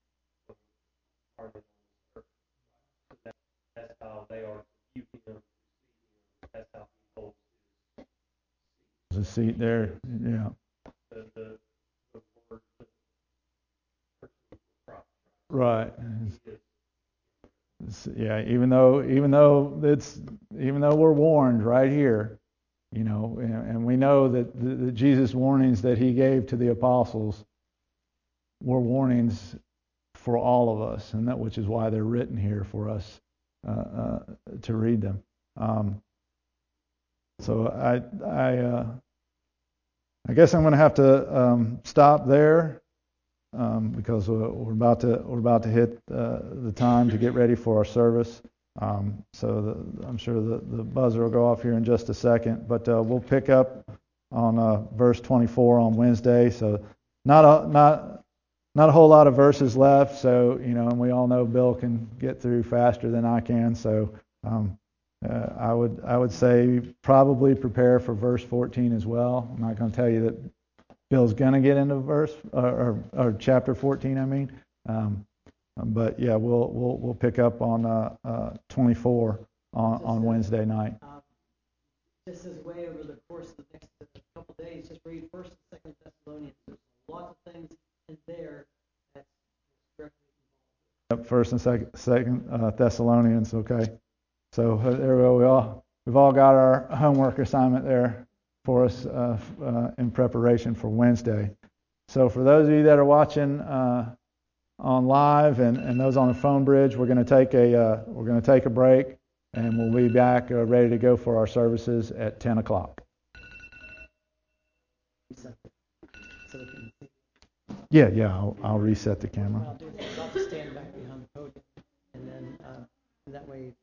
hardly on this earth. So that, that's how they are viewing him. That's how he holds his There's a seat there. Yeah. the the, the word the person prophet. Right. It's- yeah. Even though even though it's even though we're warned right here. You know, and, and we know that the, the Jesus warnings that he gave to the apostles were warnings for all of us, and that which is why they're written here for us uh, uh, to read them. Um, so I I uh, I guess I'm going to have to um, stop there um, because we're about to we're about to hit uh, the time to get ready for our service. Um, so the, I'm sure the, the buzzer will go off here in just a second, but uh, we'll pick up on uh, verse twenty-four on Wednesday. So not a not not a whole lot of verses left. So you know, and we all know Bill can get through faster than I can. So um, uh, I would I would say probably prepare for verse fourteen as well. I'm not going to tell you that Bill's going to get into verse or, or, or chapter fourteen. I mean. Um, But yeah, we'll we'll we'll pick up on uh, uh, twenty-four on, Just, on uh, Wednesday night. Um, just as a way over the course of the next couple of days, just read First and Second Thessalonians. There's lots of things in there that's directly involved. Yep, First and Second, second uh, Thessalonians. Okay, so uh, there we go. We all we've all got our homework assignment there for us uh, uh, in preparation for Wednesday. So for those of you that are watching uh, on live and, and those on the phone bridge, we're going to take a uh, we're going to take a break, and we'll be back uh, ready to go for our services at ten o'clock. So we can see. Yeah, yeah, I'll, I'll reset the What camera. I'll do is I'll just stand back behind the podium, and then uh, that way